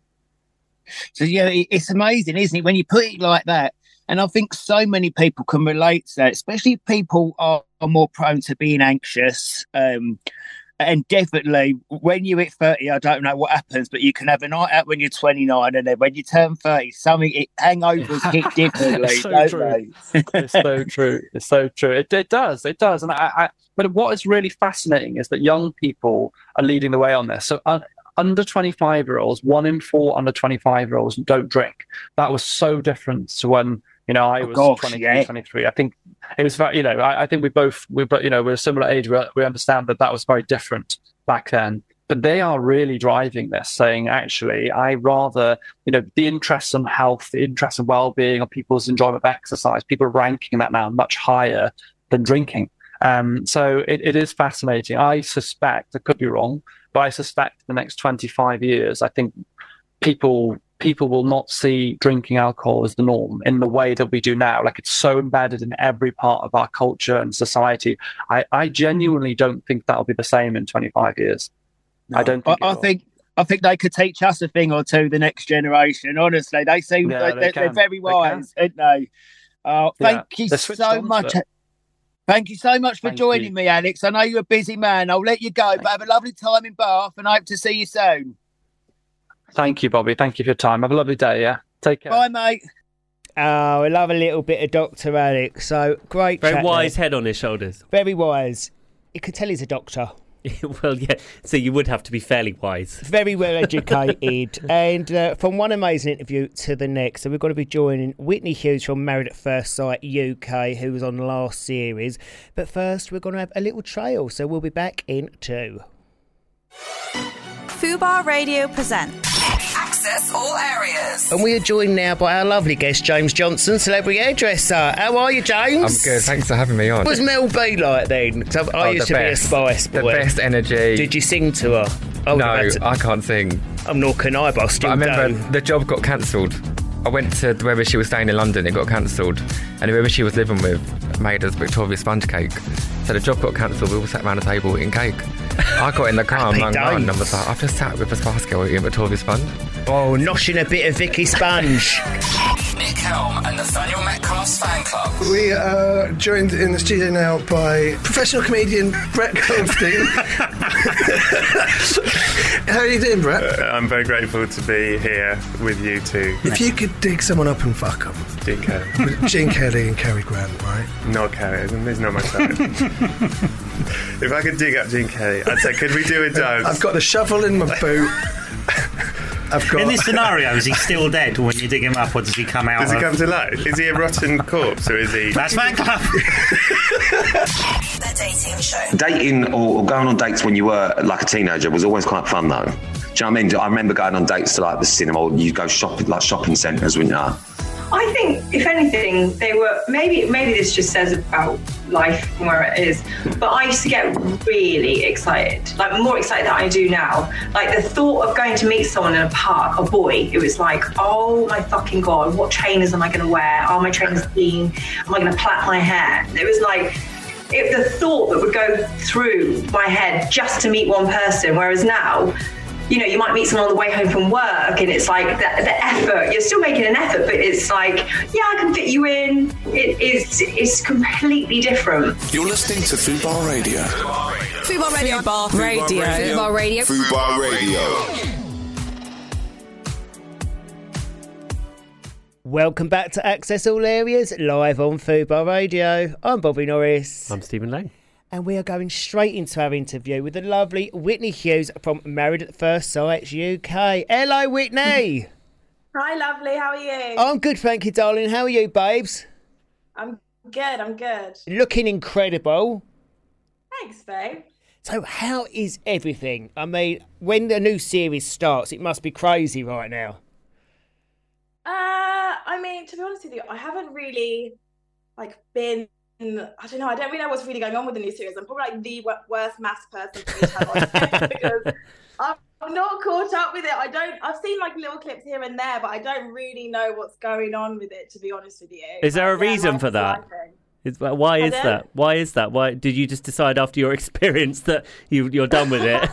so yeah, it's amazing, isn't it, when you put it like that? And I think so many people can relate to that, especially if people are, are more prone to being anxious. Um, and definitely when you hit thirty, I don't know what happens, but you can have a night out when you're twenty-nine, and then when you turn thirty, something it, hangovers hit differently. It's so don't true. They? It's so true. It's so true. It, it does. It does. And I, I, but what is really fascinating is that young people are leading the way on this. So uh, under twenty-five-year-olds, one in four under twenty-five-year-olds don't drink. That was so different to when, you know, I Oh, was gosh, twenty-two, yeah. twenty-three. I think it was very, you know, I, I think we both, we, but you know, we're a similar age. We, we understand that that was very different back then. But they are really driving this, saying, actually, I rather, you know, the interest in health, the interest in well-being, or people's enjoyment of exercise, people are ranking that now much higher than drinking. Um, so it, it is fascinating. I suspect, I could be wrong, but I suspect the next twenty-five years, I think people people will not see drinking alcohol as the norm in the way that we do now. Like, it's so embedded in every part of our culture and society. I, I genuinely don't think that'll be the same in twenty-five years. I don't think I, I think I think they could teach us a thing or two, the next generation. Honestly, they seem Yeah, they, they they're, can. they're very They wise, aren't they? Uh, thank Yeah. you They're switched so on to much. it. Thank you so much for Thank joining you. me, Alex. I know you're a busy man. I'll let you go, but have a lovely time in Bath, and I hope to see you soon. Thank you, Bobby. Thank you for your time. Have a lovely day, yeah? Take care. Bye, mate. Oh, I love a little bit of Doctor Alex. So great. Very chat wise there. head on his shoulders. Very wise. You could tell he's a doctor. Well, yeah. So you would have to be fairly wise. Very well educated. And uh, from one amazing interview to the next, so we're going to be joining Whitney Hughes from Married at First Sight U K, who was on last series. But first, we're going to have a little trail. So we'll be back in two. Fubar Radio presents Access All Areas. And we are joined now by our lovely guest, James Johnson, celebrity hairdresser. How are you, James? I'm good, thanks for having me on. What was Mel B like then? 'Cause I, I Oh, used the to best. be a Spice Boy. The best energy. Did you sing to her? I would No, have had to- I can't sing. I'm nor can I, but I still I remember don't. the job got cancelled. I went to wherever she was staying in London, it got cancelled. And whoever she was living with made us Victoria sponge cake. So the job got cancelled, we all sat around the table eating cake. I got in the car and Happy rang round and days. was like, I've just sat with a Spice Girl eating Victoria sponge. Oh, noshing a bit of Vicky Sponge. Nick Helm and Nathaniel Metcalf's fan club. We are joined in the studio now by professional comedian Brett Goldstein. How are you doing, Brett? Uh, I'm very grateful to be here with you two. If you could dig someone up and fuck them. Gene Kelly. Gene Kelly and Cary Grant, right? Not Kelly, he's not my type. If I could dig up Gene Kelly, I'd say, could we do a dance? I've got the shovel in my boot. I've got... In this scenario, is he still dead when you dig him up, or does he come out? Does he of... come to life? Is he a rotten corpse, or is he... That's fan club. The dating show. Dating or, or going on dates when you were like a teenager was always quite fun, though. Do you know what I mean? I remember going on dates to like the cinema, or you go shopping, like shopping centres, wouldn't you? I think, if anything, they were maybe maybe this just says about life and where it is. But I used to get really excited, like more excited than I do now. Like the thought of going to meet someone in a park, a boy, it was like, oh my fucking god, what trainers am I going to wear? Are my trainers clean? Am I going to plait my hair? It was like it, the thought that would go through my head just to meet one person. Whereas now, you know, you might meet someone on the way home from work and it's like the, the effort, you're still making an effort, but it's like, yeah, I can fit you in. It is it's completely different. You're listening to Fubar Radio. Fubar Radio. Fubar Radio. Fubar Radio. Fubar Radio. Welcome back to Access All Areas, live on Fubar Radio. I'm Bobby Norris. I'm Stephen Lang. And we are going straight into our interview with the lovely Whitney Hughes from Married at First Sight U K. Hello, Whitney. Hi, lovely. How are you? I'm good, thank you, darling. How are you, babes? I'm good. I'm good. Looking incredible. Thanks, babe. So how is everything? I mean, when the new series starts, it must be crazy right now. Uh, I mean, to be honest with you, I haven't really, like, been... I don't know. I don't really know what's really going on with the new series. I'm probably like the w- worst maths person for me to tell on because I'm, I'm not caught up with it. I don't. I've seen like little clips here and there, but I don't really know what's going on with it. To be honest with you, Is there a But, yeah, reason life for is that? lifing. Is, why is Pardon? that? Why is that? Why did you just decide after your experience that you you're done with it?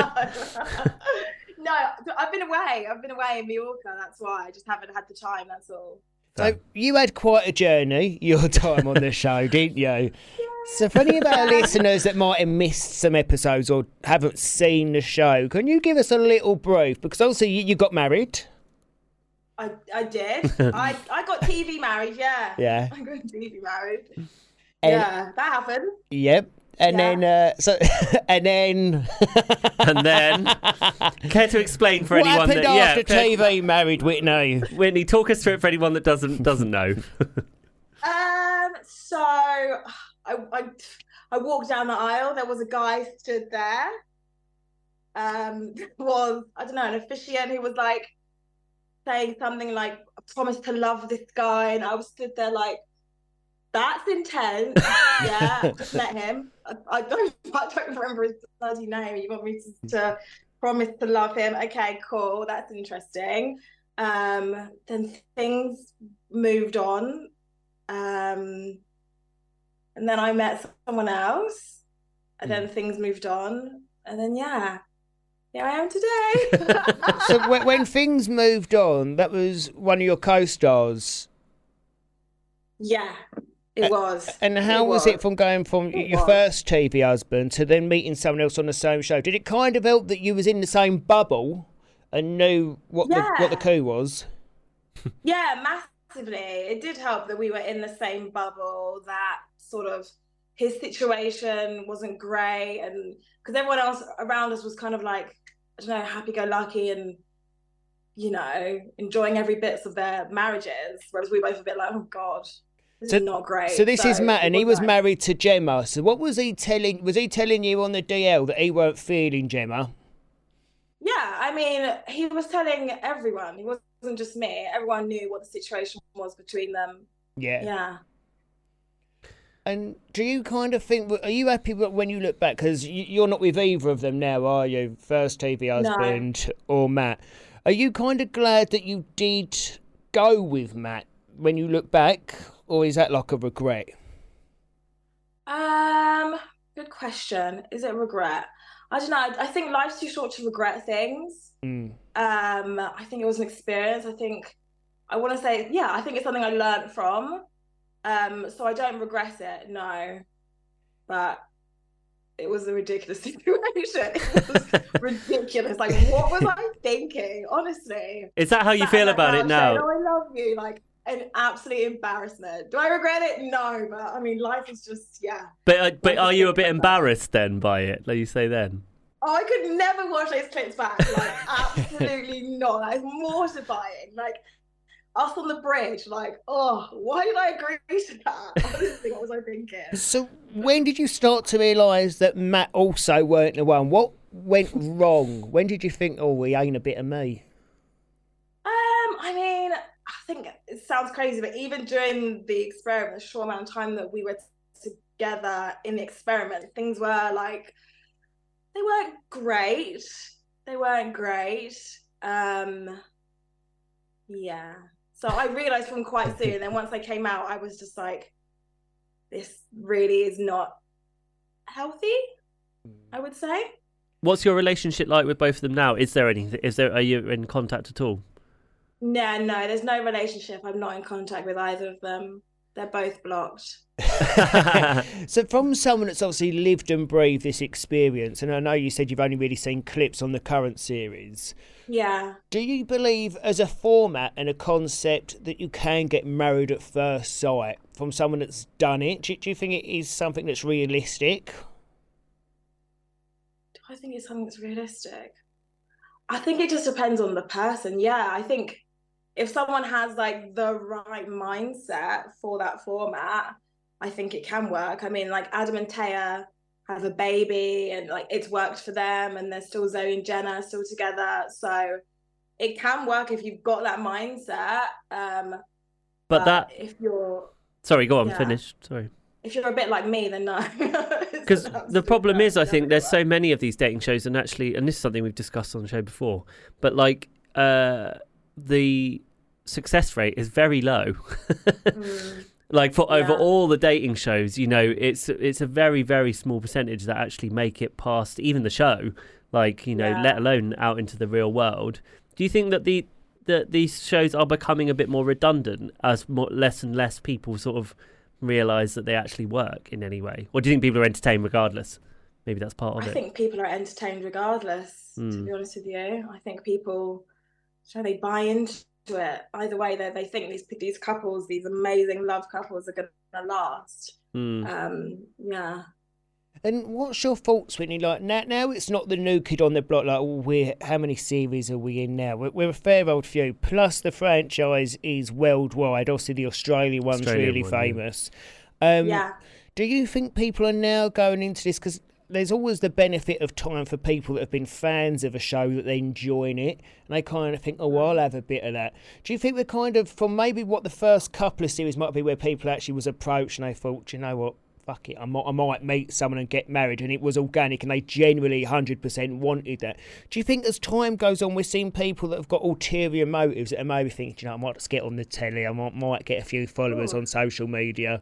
No, I've been away. I've been away in Mallorca. That's why I just haven't had the time. That's all. So you had quite a journey, your time on the show, didn't you? Yeah. So for any of our listeners that might have missed some episodes or haven't seen the show, can you give us a little brief? Because also you, you got married. I, I did. I, I got T V married, yeah. Yeah. I got T V married. And- yeah, that happened. Yep. And Yeah. then, uh, so, and then, and then, care to explain for what anyone happened that after yeah, T V married Whitney? Whitney, talk us through it for anyone that doesn't doesn't know. Um, so I, I I walked down the aisle. There was a guy stood there. Um, was I don't know an officiant who was like saying something like, "I promise to love this guy," and I was stood there like, "That's intense." Yeah, I just met him. I, I don't I don't remember his bloody name. You want me to, to promise to love him? Okay, cool. That's interesting. Um, then things moved on. Um, and then I met someone else, and then things moved on, and then yeah, here I am today. So when, when things moved on, that was one of your co-stars. Yeah, it was. And how It was. was. it from going from It your was. first T V husband to then meeting someone else on the same show? Did it kind of help that you was in the same bubble and knew what the what the Yeah. coup was? Yeah, massively. It did help that we were in the same bubble, that sort of his situation wasn't great, and because everyone else around us was kind of like, I don't know, happy-go-lucky and, you know, enjoying every bits of their marriages, whereas we were both a bit like, oh God, this So, is not great. so this is Matt, and he was like, married to Gemma. So what was he telling? Was he telling you on the D L that he weren't feeling Gemma? yeah, I mean, he was telling everyone. He wasn't just me. Everyone knew what the situation was between them. Yeah. Yeah. And do you kind of think, are you happy when you look back? Because you're not with either of them now, are you? First T V husband or Matt. Are you kind of glad that you did go with Matt when you look back? Or is that like a regret? Um, good question. Is it regret? I don't know. I, I think life's too short to regret things. Mm. Um, I think it was an experience. I think I want to say, yeah, I think it's something I learned from. Um, so I don't regret it, no. But it was a ridiculous situation. It was ridiculous. Like, what was I thinking? Honestly. Is that how you Sat feel on that about it couch now? saying, oh, I love you. Like, an absolute embarrassment. Do I regret it? No, but I mean, life is just, yeah. But uh, but are you a bit embarrassed then by it, like you say then? Oh, I could never watch those clips back. Like, absolutely not. That is mortifying. Like, us on the bridge, like, oh, why did I agree to that? Honestly, what was I thinking? So when did you start to realise that Matt also weren't the one? What went wrong? When did you think, oh, he ain't a bit of me? Um, I mean, I think it sounds crazy, but even during the experiment, the short amount of time that we were t- together in the experiment, things were like, they weren't great. They weren't great. Um, yeah. So I realised from quite soon, and then once I came out, I was just like, this really is not healthy, I would say. What's your relationship like with both of them now? Is there anything? Is there? Are you in contact at all? No, no, there's no relationship. I'm not in contact with either of them. They're both blocked. So from someone that's obviously lived and breathed this experience, and I know you said you've only really seen clips on the current series. Yeah. Do you believe as a format and a concept that you can get married at first sight from someone that's done it? Do, do you think it is something that's realistic? Do I think it's something that's realistic? I think it just depends on the person. Yeah, I think if someone has like the right mindset for that format, I think it can work. I mean, like Adam and Taya have a baby and like it's worked for them, and they're still Zoe and Jenna still together. So it can work if you've got that mindset. Um, But that- if you're Sorry, go on, Yeah. finish. Sorry. if you're a bit like me, then no. Because the problem is, I think there's so many of these dating shows, and actually, and this is something we've discussed on the show before, but like uh, the success rate is very low. Mm. Like for over Yeah. all the dating shows, you know, it's it's a very very small percentage that actually make it past even the show. Like you know, Yeah. let alone out into the real world. Do you think that the that these shows are becoming a bit more redundant as more, less and less people sort of realise that they actually work in any way, or do you think people are entertained regardless? Maybe that's part of I it. think people are entertained regardless, to Mm. be honest with you. I think people, so they buy into it. Either way, they they think these these couples, these amazing love couples, are going to last. Mm. Um, yeah. And what's your thoughts, Whitney? Like now, now it's not the new kid on the block. Like, oh, we're how many series are we in now? We're, we're a fair old few. Plus, the franchise is worldwide. Obviously, the Australian one's Australian really one, yeah. famous. Um, Yeah. Do you think people are now going into this because there's always the benefit of time for people that have been fans of a show that they're enjoying it, and they kind of think, oh, well, I'll have a bit of that. Do you think we're kind of from maybe what the first couple of series might be, where people actually was approached and they thought, "Do you know what? Fuck it, I might, I might meet someone and get married," and it was organic and they genuinely one hundred percent wanted that. Do you think as time goes on, we're seeing people that have got ulterior motives that are maybe thinking, "Do you know, I might just get on the telly, I might, might get a few followers Sure. on social media"?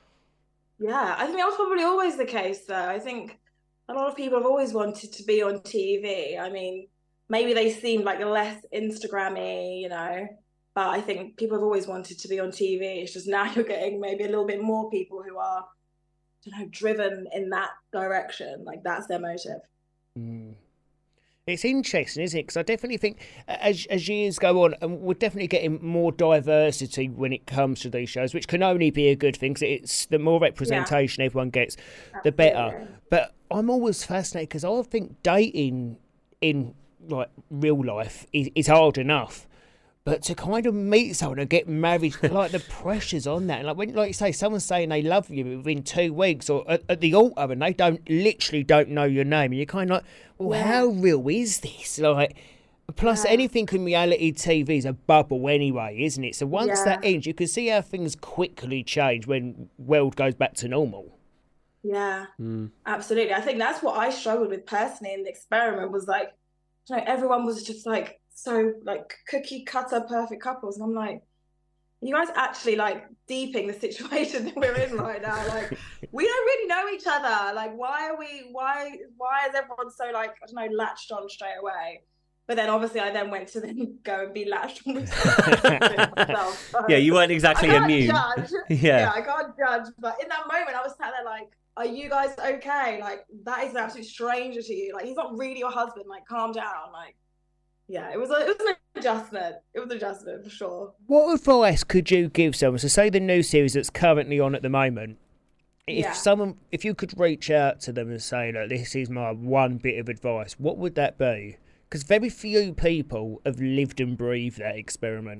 Yeah, I think that was probably always the case, though. I think a lot of people have always wanted to be on T V. I mean, maybe they seemed like less Instagrammy, you know, but I think people have always wanted to be on T V. It's just now you're getting maybe a little bit more people who are, I don't know, driven in that direction. Like that's their motive. Mm. It's interesting, isn't it? Because I definitely think as as years go on, and we're definitely getting more diversity when it comes to these shows, which can only be a good thing. Because it's the more representation yeah. everyone gets, the better. But I'm always fascinated because I think dating in like real life is, is hard enough. But to kind of meet someone and get married, like the pressure's on that. And like when, like you say, someone's saying they love you within two weeks, or at, at the altar, and they don't literally don't know your name, and you're kind of like, well, yeah. how real is this? Like, plus yeah. anything in reality T V is a bubble anyway, isn't it? So once yeah. that ends, you can see how things quickly change when world goes back to normal. Yeah, mm. absolutely. I think that's what I struggled with personally in the experiment. Was like, you know, everyone was just like. So like cookie cutter perfect couples, and I'm like, you guys actually like deeping the situation that we're in right now. Like we don't really know each other. Like why are we? Why why is everyone so like I don't know latched on straight away? But then obviously I then went to then go and be latched on with myself. So yeah, you weren't exactly I can't immune. Judge. Yeah. yeah, I can't judge. But in that moment, I was sat there like, are you guys okay? Like that is an absolute stranger to you. Like he's not really your husband. Like calm down. Like. Yeah, it was a, it was an adjustment. It was an adjustment for sure. What advice could you give someone? So, say the new series that's currently on at the moment. If yeah. someone, if you could reach out to them and say, "Look, this is my one bit of advice," what would that be? Because very few people have lived and breathed that experiment.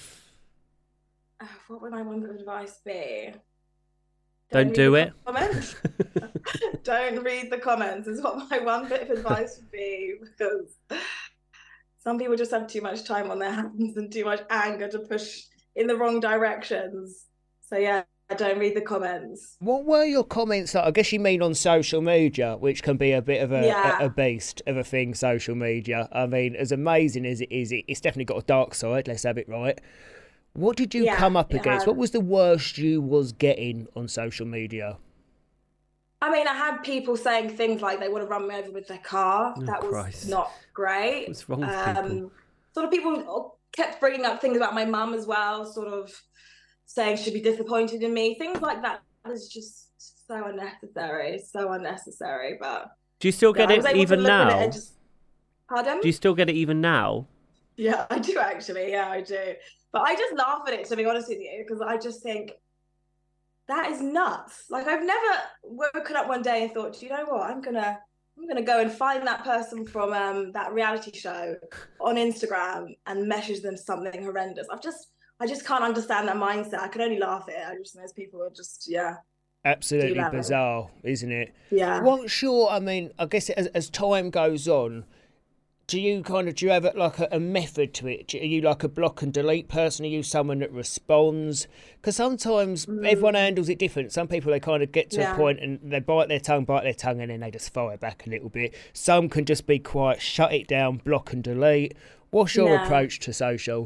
uh, what would my one bit of advice be? Don't, Don't do it. Comments. Don't read the comments. Is what my one bit of advice would be, because. Some people just have too much time on their hands and too much anger to push in the wrong directions. So yeah, don't read the comments. What were your comments like? I guess you mean on social media, which can be a bit of a, yeah. a, a beast of a thing, social media. I mean, as amazing as it is, it's definitely got a dark side, let's have it right. What did you yeah, come up against? Has. What was the worst you was getting on social media? I mean, I had people saying things like they want to run me over with their car. Oh, that was Christ. not great. What's wrong with um, people? Sort of people kept bringing up things about my mum as well, sort of saying she'd be disappointed in me. Things like that is just so unnecessary, so unnecessary. But do you still get yeah, it even now? It just... Pardon? Do you still get it even now? Yeah, I do actually. Yeah, I do. But I just laugh at it, to be honest with you, because I just think, that is nuts. Like I've never woken up one day and thought, do you know what? I'm gonna I'm gonna go and find that person from um that reality show on Instagram and message them something horrendous. I've just I just can't understand that mindset. I can only laugh at it. I just know those people are just yeah. Absolutely bizarre, isn't it? Yeah. What's your I mean, I guess as as time goes on, do you kind of, do you have like a, a method to it? Are you like a block and delete person? Are you someone that responds? Because sometimes mm. everyone handles it different. Some people, they kind of get to yeah. a point and they bite their tongue, bite their tongue, and then they just fire back a little bit. Some can just be quiet, shut it down, block and delete. What's your yeah. approach to social?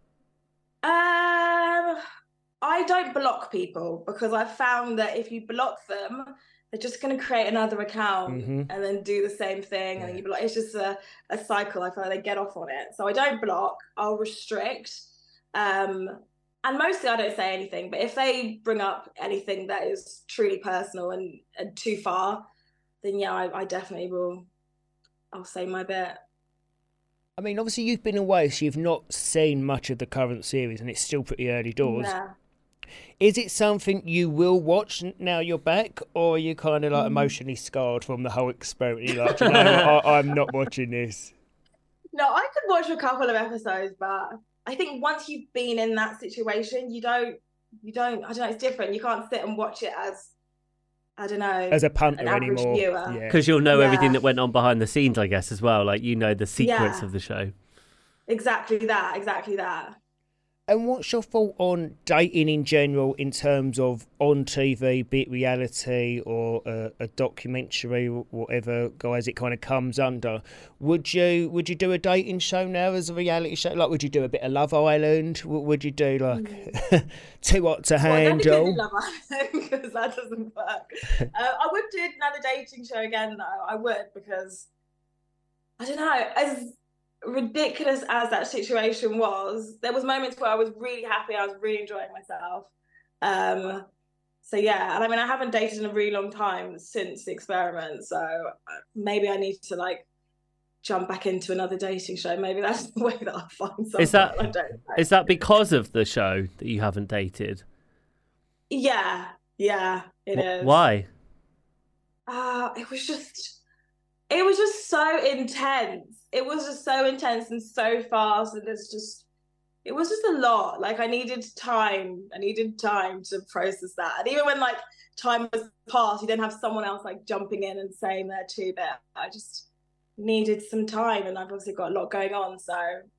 Um, I don't block people because I've found that if you block them, they're just going to create another account mm-hmm. and then do the same thing. Yeah. And you block. It's just a, a cycle. I feel like they get off on it. So I don't block. I'll restrict. Um, and mostly I don't say anything. But if they bring up anything that is truly personal and, and too far, then yeah, I, I definitely will. I'll say my bit. I mean, obviously you've been away, so you've not seen much of the current series, and it's still pretty early doors. Yeah. Is it something you will watch now you're back, or are you kind of like emotionally scarred from the whole experiment? You're like, you know, I, I'm not watching this. No, I could watch a couple of episodes, but I think once you've been in that situation, you don't, you don't, I don't know, it's different. You can't sit and watch it as, I don't know, as a punter an average anymore. viewer. Because you'll know Yeah. everything that went on behind the scenes, I guess, as well. Like, you know the secrets Yeah. of the show. Exactly that, exactly that. And what's your thought on dating in general in terms of on T V, be it reality or a, a documentary, whatever guys it kind of comes under? Would you would you do a dating show now as a reality show? Like, would you do a bit of Love Island? Would you do like mm. Too Hot to Handle? Well, I don't do Love Island because that doesn't work. uh, I would do another dating show again, though. I would, because I don't know, as ridiculous as that situation was, there was moments where I was really happy, I was really enjoying myself. Um, so yeah, and I mean, I haven't dated in a really long time since the experiment, so maybe I need to like jump back into another dating show. Maybe that's the way that I find someone. Is that I don't know. is that because of the show that you haven't dated? Yeah, yeah, it Wh- is. Why? Uh, it was just, it was just so intense. It was just so intense and so fast, and it's just, it was just a lot. Like I needed time. I needed time to process that. And even when like time was passed, you then have someone else like jumping in and saying their two bit. I just needed some time, and I've obviously got a lot going on. So,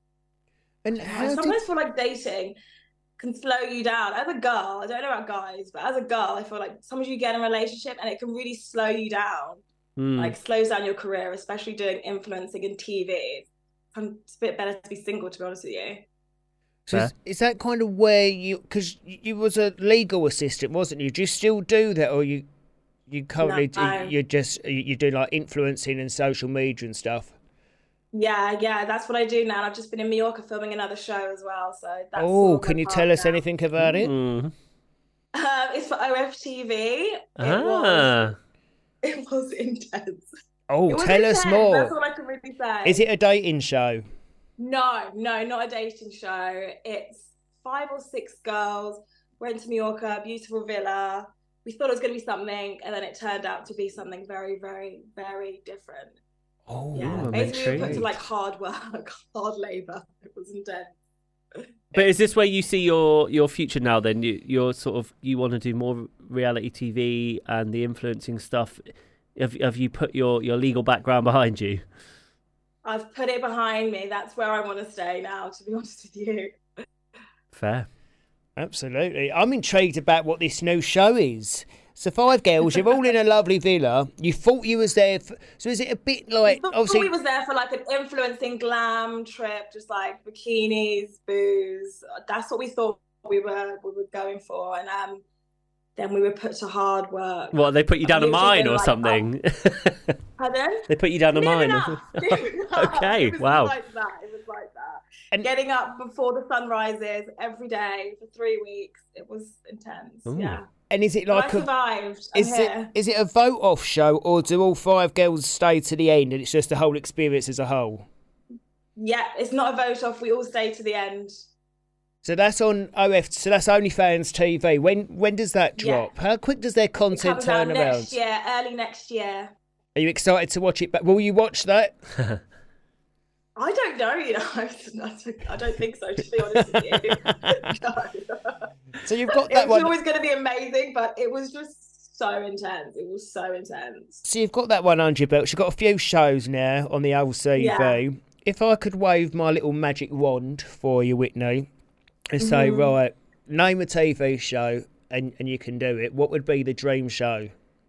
and I how sometimes did... feel like dating can slow you down. As a girl, I don't know about guys, but as a girl, I feel like sometimes you get in a relationship and it can really slow you down. Mm. Like slows down your career, especially doing influencing and T V. It's a bit better to be single, to be honest with you. So is, is that kind of where you, because you was a legal assistant, wasn't you? Do you still do that, or you you currently No. do, you just you, you do like influencing and social media and stuff? Yeah, yeah, that's what I do now. I've just been in Mallorca filming another show as well. So that's Oh, sort of can my you part tell us now. anything about it? Mm. Um, it's for O F T V. It Ah. was it was intense. Oh, It was tell us intense, more. That's all I can really say. Is it a dating show? No, no, not a dating show. It's five or six girls. Went to Mallorca, beautiful villa. We thought it was going to be something, and then it turned out to be something very, very, very different. Oh, Yeah, I'm basically we were put to intrigued. like hard work, hard labour. It was intense. But is this where you see your, your future now? Then you you're sort of you want to do more reality T V and the influencing stuff. Have have you put your, your legal background behind you? I've put it behind me. That's where I want to stay now, to be honest with you. Fair. Absolutely. I'm intrigued about what this new show is. So five girls, you're all in a lovely villa. You thought you was there. For, so is it a bit like Before obviously? we was there for like an influencing glam trip, just like bikinis, booze. That's what we thought we were we were going for, and um, then we were put to hard work. What, they put you down a Literally mine been or like, something? Pardon? They put you down a Near mine. enough, near enough. Okay, It was wow. like that. It was like that. And getting up before the sun rises every day for three weeks. It was intense. Ooh. Yeah. And is it But like I a survived. I'm is it here. is it a vote off show, or do all five girls stay to the end and it's just the whole experience as a whole? Yeah, it's not a vote off. We all stay to the end. So that's on O F. So that's OnlyFans T V. When when does that Yeah. drop? How quick does their It content comes turn out around? next year, early next year. Are you excited to watch it? But will you watch that? I don't know, you know. I don't, I don't think so, to be honest with you. No. So you've got It that was one. always going to be amazing, but it was just so intense. It was so intense. So you've got that one under your belt. You've got a few shows now on the L C V. Yeah. If I could wave my little magic wand for you, Whitney, and say, Mhm. right, name a T V show, and, and you can do it, what would be the dream show?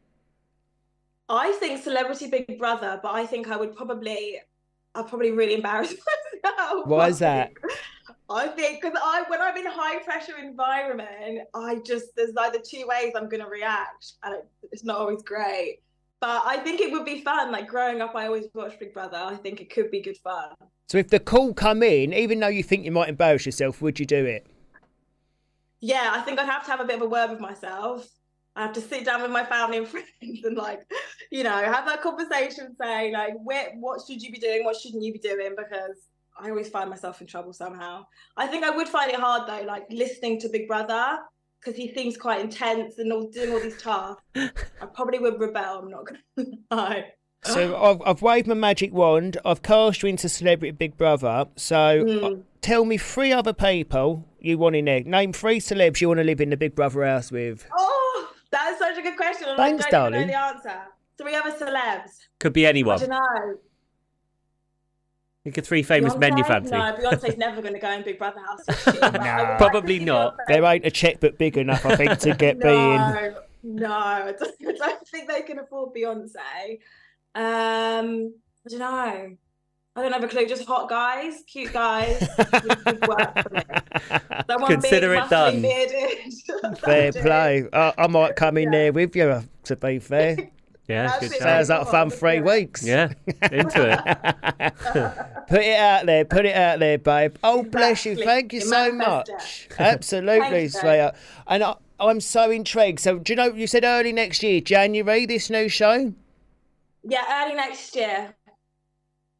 I think Celebrity Big Brother, but I think I would probably, I'd probably really embarrass myself. Why is that? I think because I, when I'm in high pressure environment, I just there's either two ways I'm going to react, and it, it's not always great. But I think it would be fun. Like growing up, I always watched Big Brother. I think it could be good fun. So if the call come in, even though you think you might embarrass yourself, would you do it? Yeah, I think I'd have to have a bit of a word with myself. I have to sit down with my family and friends and like, you know, have that conversation saying like, where, what should you be doing? What shouldn't you be doing? Because I always find myself in trouble somehow. I think I would find it hard though, like listening to Big Brother, because he seems quite intense and all, doing all these tasks. I probably would rebel, I'm not going to lie. So I've, I've waved my magic wand. I've cast you into Celebrity Big Brother. So Hmm. uh, tell me three other people you want in there. Name three celebs you want to live in the Big Brother house with. Oh, that is such a good question. And Thanks, I don't darling. even know the answer. Three other celebs. Could be I anyone. don't know. Think of three famous men you Beyonce? fancy. No, Beyonce's never going to go in Big Brother house. Is she? But I would like Probably to see not. Beyonce. There ain't a checkbook big enough, I think, to get being. No, no, I don't, I don't think they can afford Beyonce. Um, I don't know. I don't have a clue. Just hot guys, cute guys. would, would work for me. Someone Consider big, it muscly, done. bearded. Fair play. I, I might come in there with you, to be fair. Yeah, That's good it. shout. Sounds like a fun three weeks. Yeah, into it. Put it out there, put it out there, babe. Oh, bless you. Exactly. Thank you You so manifest much. it. Absolutely, Thanks, babe. sweetheart. And I, I'm so intrigued. So, do you know, you said early next year, January, this new show? Yeah, early next year.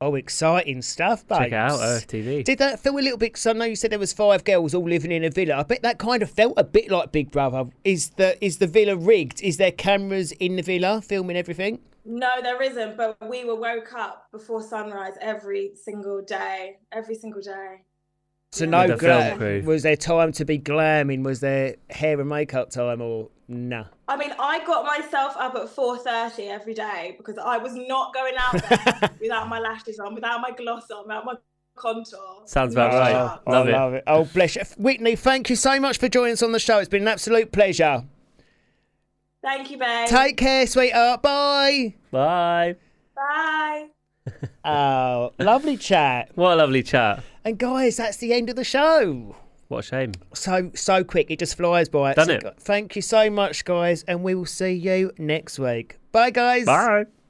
Oh, exciting stuff, babes. Check it out, Earth T V. Did that feel a little bit... So I know you said there was five girls all living in a villa. I bet that kind of felt a bit like Big Brother. Is the is the villa rigged? Is there cameras in the villa filming everything? No, there isn't, but we were woke up before sunrise every single day. Every single day. So Yeah. no With the film glam. crew. Was there time to be glamming? Was there hair and makeup time or nah? I mean, I got myself up at four thirty every day because I was not going out there without my lashes on, without my gloss on, without my contour. Sounds about No right. shot. Love I it. love it. Oh, bless you. Whitney, thank you so much for joining us on the show. It's been an absolute pleasure. Thank you, babe. Take care, sweetheart. Bye. Bye. Bye. Oh, lovely chat. What a lovely chat. And guys, that's the end of the show. What a shame. So so quick, it just flies by. Done So, it. gu- Thank you so much, guys, and we will see you next week. Bye, guys. Bye.